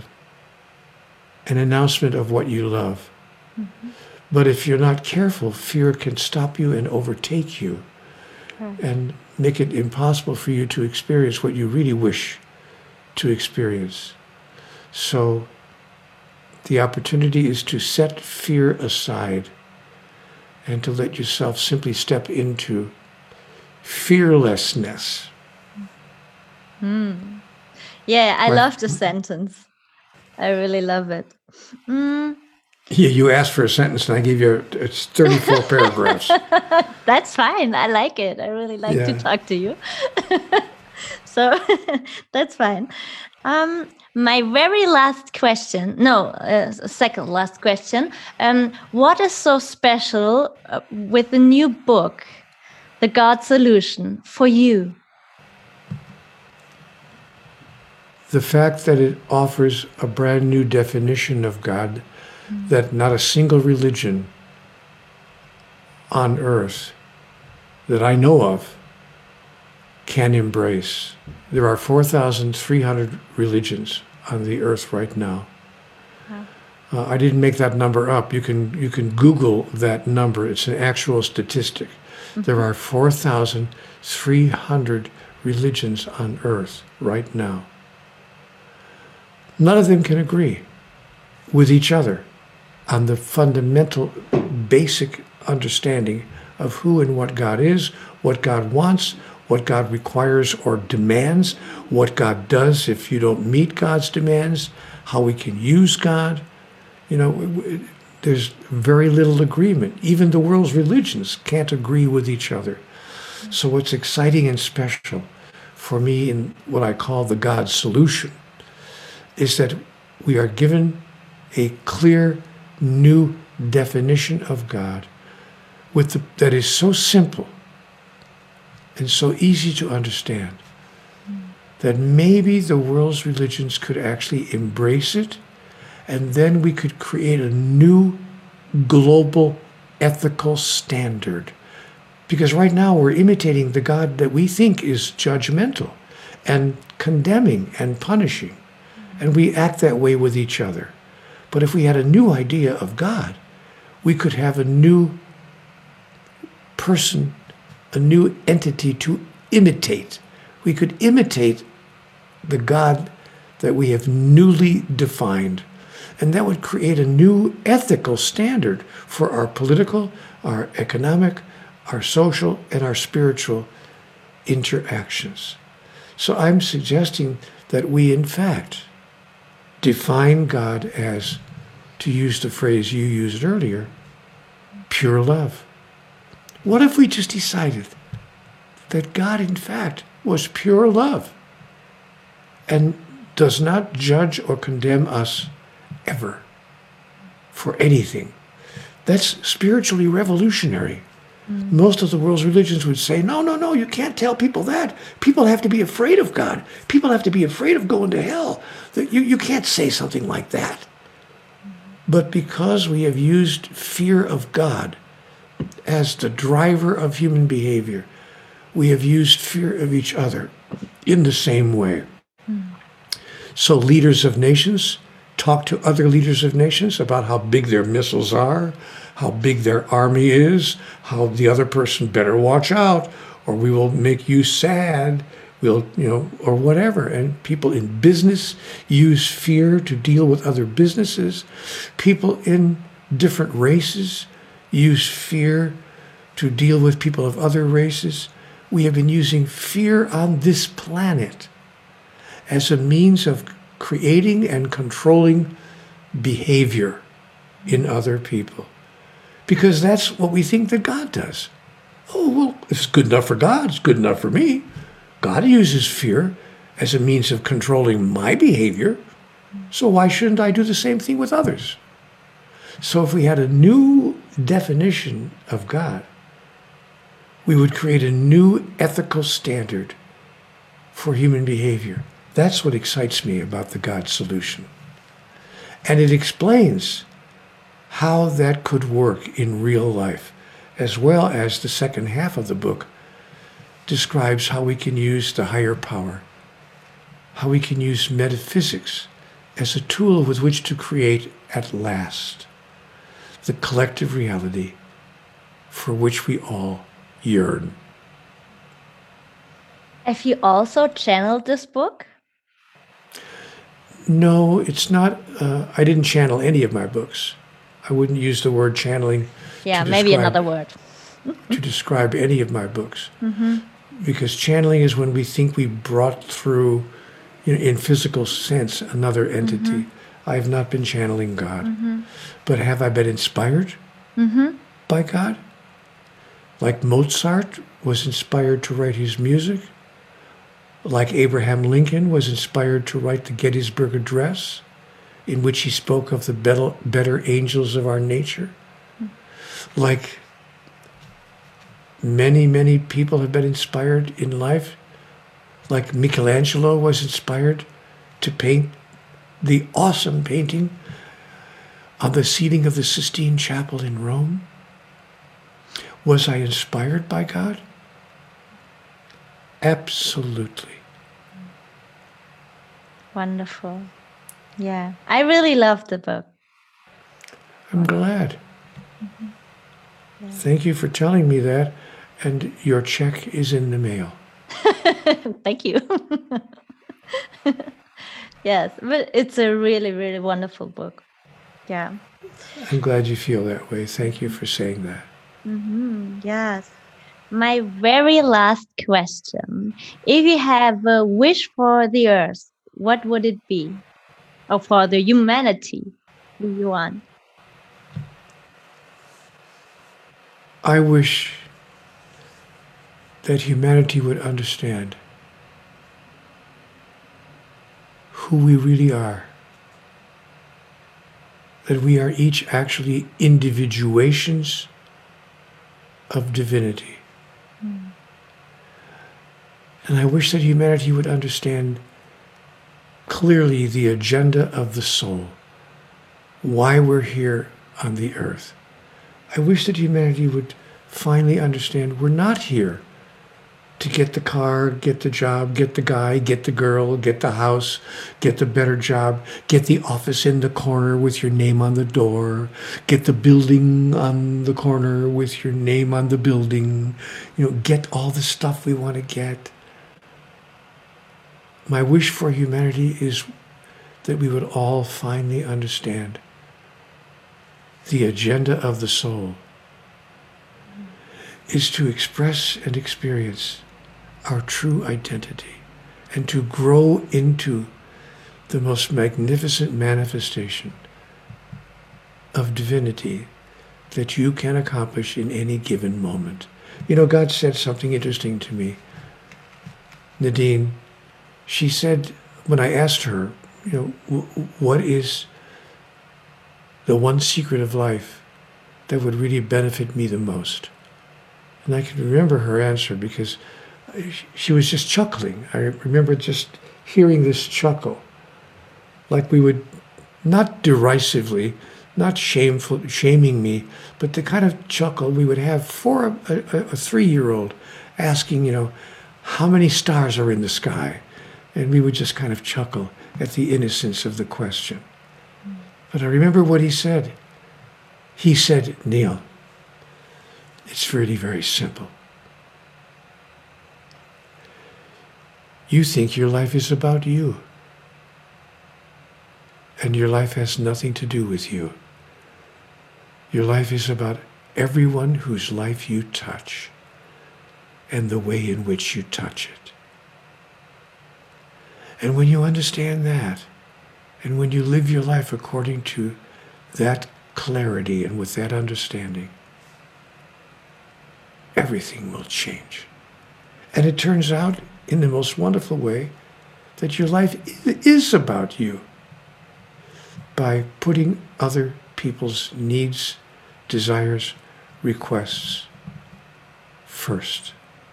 Speaker 1: an announcement of what you love. Mm-hmm. But if you're not careful, fear can stop you and overtake you, mm. and make it impossible for you to experience what you really wish to experience. So the opportunity is to set fear aside and to let yourself simply step into fearlessness.
Speaker 2: Mm. Yeah, I
Speaker 1: Right.
Speaker 2: love the sentence. I really love it. Mm.
Speaker 1: Yeah, you asked for a sentence and I gave you, a, it's thirty-four paragraphs.
Speaker 2: That's fine. I like it. I really like
Speaker 1: Yeah.
Speaker 2: to talk to you. So that's fine. Um, my very last question, no, uh, second last question. Um, what is so special uh, with the new book, The God Solution, for you?
Speaker 1: The fact that it offers a brand new definition of God, mm. that not a single religion on earth that I know of can embrace. There are four thousand three hundred religions on the earth right now. Wow. Uh, I didn't make that number up. You can you can Google that number. It's an actual statistic. Mm-hmm. There are four thousand three hundred religions on earth right now. None of them can agree with each other on the fundamental, basic understanding of who and what God is, what God wants, what God requires or demands, what God does if you don't meet God's demands, how we can use God. You know, there's very little agreement. Even the world's religions can't agree with each other. So what's exciting and special for me in what I call the God solution is that we are given a clear, new definition of God with the, that is so simple and so easy to understand, mm. that maybe the world's religions could actually embrace it, and then we could create a new global ethical standard. Because right now we're imitating the God that we think is judgmental and condemning and punishing. And we act that way with each other. But if we had a new idea of God, we could have a new person, a new entity to imitate. We could imitate the God that we have newly defined. And that would create a new ethical standard for our political, our economic, our social, and our spiritual interactions. So I'm suggesting that we, in fact, define God as, to use the phrase you used earlier, pure love. What if we just decided that God, in fact, was pure love and does not judge or condemn us ever for anything? That's spiritually revolutionary. Mm. Most of the world's religions would say, no, no, no, you can't tell people that. People have to be afraid of God. People have to be afraid of going to hell. You, you can't say something like that. Mm. But because we have used fear of God as the driver of human behavior, we have used fear of each other in the same way. Mm. So leaders of nations talk to other leaders of nations about how big their missiles are, how big their army is, how the other person better watch out, or we will make you sad, we'll, you know, or whatever. And people in business use fear to deal with other businesses. People in different races use fear to deal with people of other races. We have been using fear on this planet as a means of creating and controlling behavior in other people. Because that's what we think that God does. Oh, well, if it's good enough for God, it's good enough for me. God uses fear as a means of controlling my behavior, so why shouldn't I do the same thing with others? So if we had a new definition of God, we would create a new ethical standard for human behavior. That's what excites me about the God solution. And it explains how that could work in real life, as well as the second half of the book describes how we can use the higher power, how we can use metaphysics as a tool with which to create at last the collective reality for which we all yearn.
Speaker 2: Have you also channeled this book?
Speaker 1: No, it's not. Uh, I didn't channel any of my books. I wouldn't use the word channeling.
Speaker 2: Yeah, maybe another word.
Speaker 1: To describe any of my books. Mm-hmm. Because channeling is when we think we brought through, you know, in physical sense, another entity. Mm-hmm. I have not been channeling God. Mm-hmm. But have I been inspired mm-hmm. by God? Like Mozart was inspired to write his music. Like Abraham Lincoln was inspired to write the Gettysburg Address, in which he spoke of the better, better angels of our nature. Mm-hmm. Like many, many people have been inspired in life. Like Michelangelo was inspired to paint the awesome painting on the ceiling of the Sistine Chapel in Rome. Was I inspired by God? Absolutely.
Speaker 2: Wonderful. Yeah, I really loved the book.
Speaker 1: I'm glad. Mm-hmm. Yeah. Thank you for telling me that. And your check is in the mail.
Speaker 2: Thank you. Yes, but it's a really, really wonderful book. Yeah.
Speaker 1: I'm glad you feel that way. Thank you for saying that.
Speaker 2: Mm-hmm. Yes. My very last question. If you have a wish for the earth, what would it be? Or for the humanity do you want?
Speaker 1: I wish that humanity would understand who we really are. That we are each actually individuations of divinity. Mm. And I wish that humanity would understand clearly the agenda of the soul, why we're here on the earth. I wish that humanity would finally understand we're not here to get the car, get the job, get the guy, get the girl, get the house, get the better job, get the office in the corner with your name on the door, get the building on the corner with your name on the building, you know, get all the stuff we want to get. My wish for humanity is that we would all finally understand the agenda of the soul is to express and experience our true identity and to grow into the most magnificent manifestation of divinity that you can accomplish in any given moment. You know, God said something interesting to me. Nadine, she said, when I asked her, you know, w- what is the one secret of life that would really benefit me the most? And I can remember her answer because she was just chuckling. I remember just hearing this chuckle, like we would, not derisively, not shameful, shaming me, but the kind of chuckle we would have for a, a, a three-year-old asking, you know, how many stars are in the sky? And we would just kind of chuckle at the innocence of the question. But I remember what he said. He said, Neil, it's really very simple. You think your life is about you. And your life has nothing to do with you. Your life is about everyone whose life you touch and the way in which you touch it. And when you understand that, and when you live your life according to that clarity and with that understanding, everything will change. And it turns out in the most wonderful way that your life is about you by putting other people's needs, desires, requests first.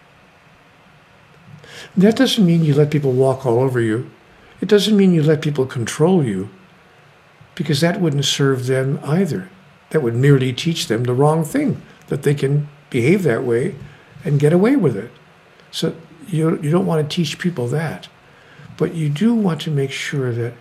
Speaker 1: That doesn't mean you let people walk all over you. It doesn't mean you let people control you, because that wouldn't serve them either. That would merely teach them the wrong thing, that they can behave that way and get away with it. So you, you don't want to teach people that. But you do want to make sure that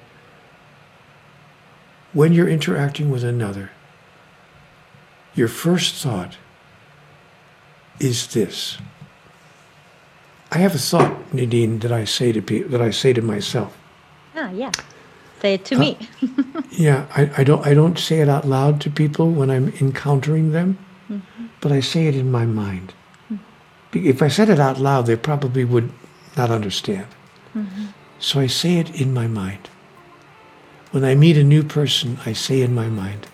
Speaker 1: when you're interacting with another, your first thought is this. I have a thought, Nadine, that I say to people, that I say to myself.
Speaker 2: Ah, yeah. Say it to
Speaker 1: Uh,
Speaker 2: me.
Speaker 1: Yeah, I, I don't I don't say it out loud to people when I'm encountering them, but I say it in my mind. Be- If I said it out loud, they probably would not understand. So I say it in my mind. When I meet a new person, I say in my mind,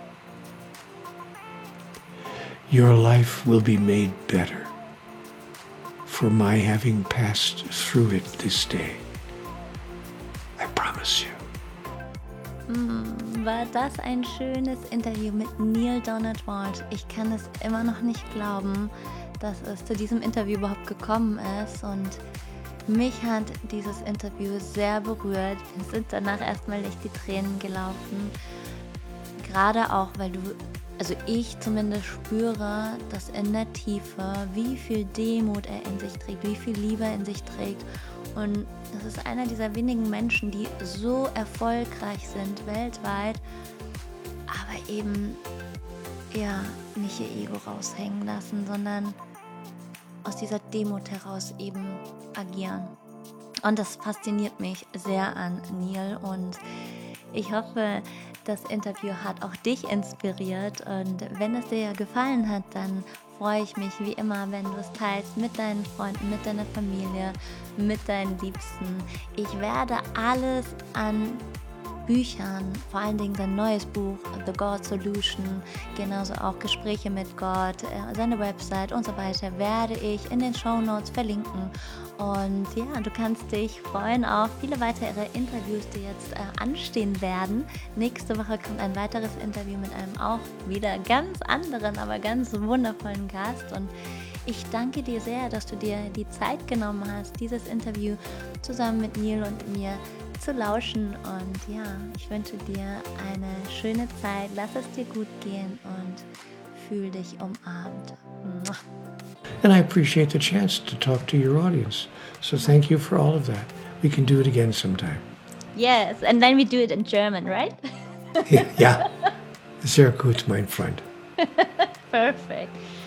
Speaker 1: your life will be made better for my having passed through it this day. I promise you.
Speaker 2: Mm, War das ein schönes Interview mit Neil Donald Walsch. Ich kann es immer noch nicht glauben, dass es zu diesem Interview überhaupt gekommen ist, und mich hat dieses Interview sehr berührt. Mir sind danach erstmal echt die Tränen gelaufen. Gerade auch, weil du, also ich zumindest spüre, dass in der Tiefe, wie viel Demut er in sich trägt, wie viel Liebe er in sich trägt. Und das ist einer dieser wenigen Menschen, die so erfolgreich sind weltweit, aber eben ja nicht ihr Ego raushängen lassen, sondern aus dieser Demut heraus eben agieren. Und das fasziniert mich sehr an Neil, und ich hoffe, das Interview hat auch dich inspiriert, und wenn es dir gefallen hat, dann freue ich mich wie immer, wenn du es teilst mit deinen Freunden, mit deiner Familie, mit deinen Liebsten. Ich werde alles an Büchern, vor allen Dingen sein neues Buch The God Solution, genauso auch Gespräche mit Gott, seine Website und so weiter, werde ich in den Shownotes verlinken. Und ja, du kannst dich freuen auf viele weitere Interviews, die jetzt äh, anstehen werden. Nächste Woche kommt ein weiteres Interview mit einem auch wieder ganz anderen, aber ganz wundervollen Gast. Und ich danke dir sehr, dass du dir die Zeit genommen hast, dieses Interview zusammen mit Neil und mir zu lauschen. Und ja, ich wünsche dir eine schöne Zeit. Lass es dir gut gehen und fühl dich umarmt. Mua.
Speaker 1: And I appreciate the chance to talk to your audience. So thank you for all of that. We can do it again sometime.
Speaker 2: Yes, and then we do it in German, right?
Speaker 1: Ja, sehr gut, mein Freund.
Speaker 2: Perfect.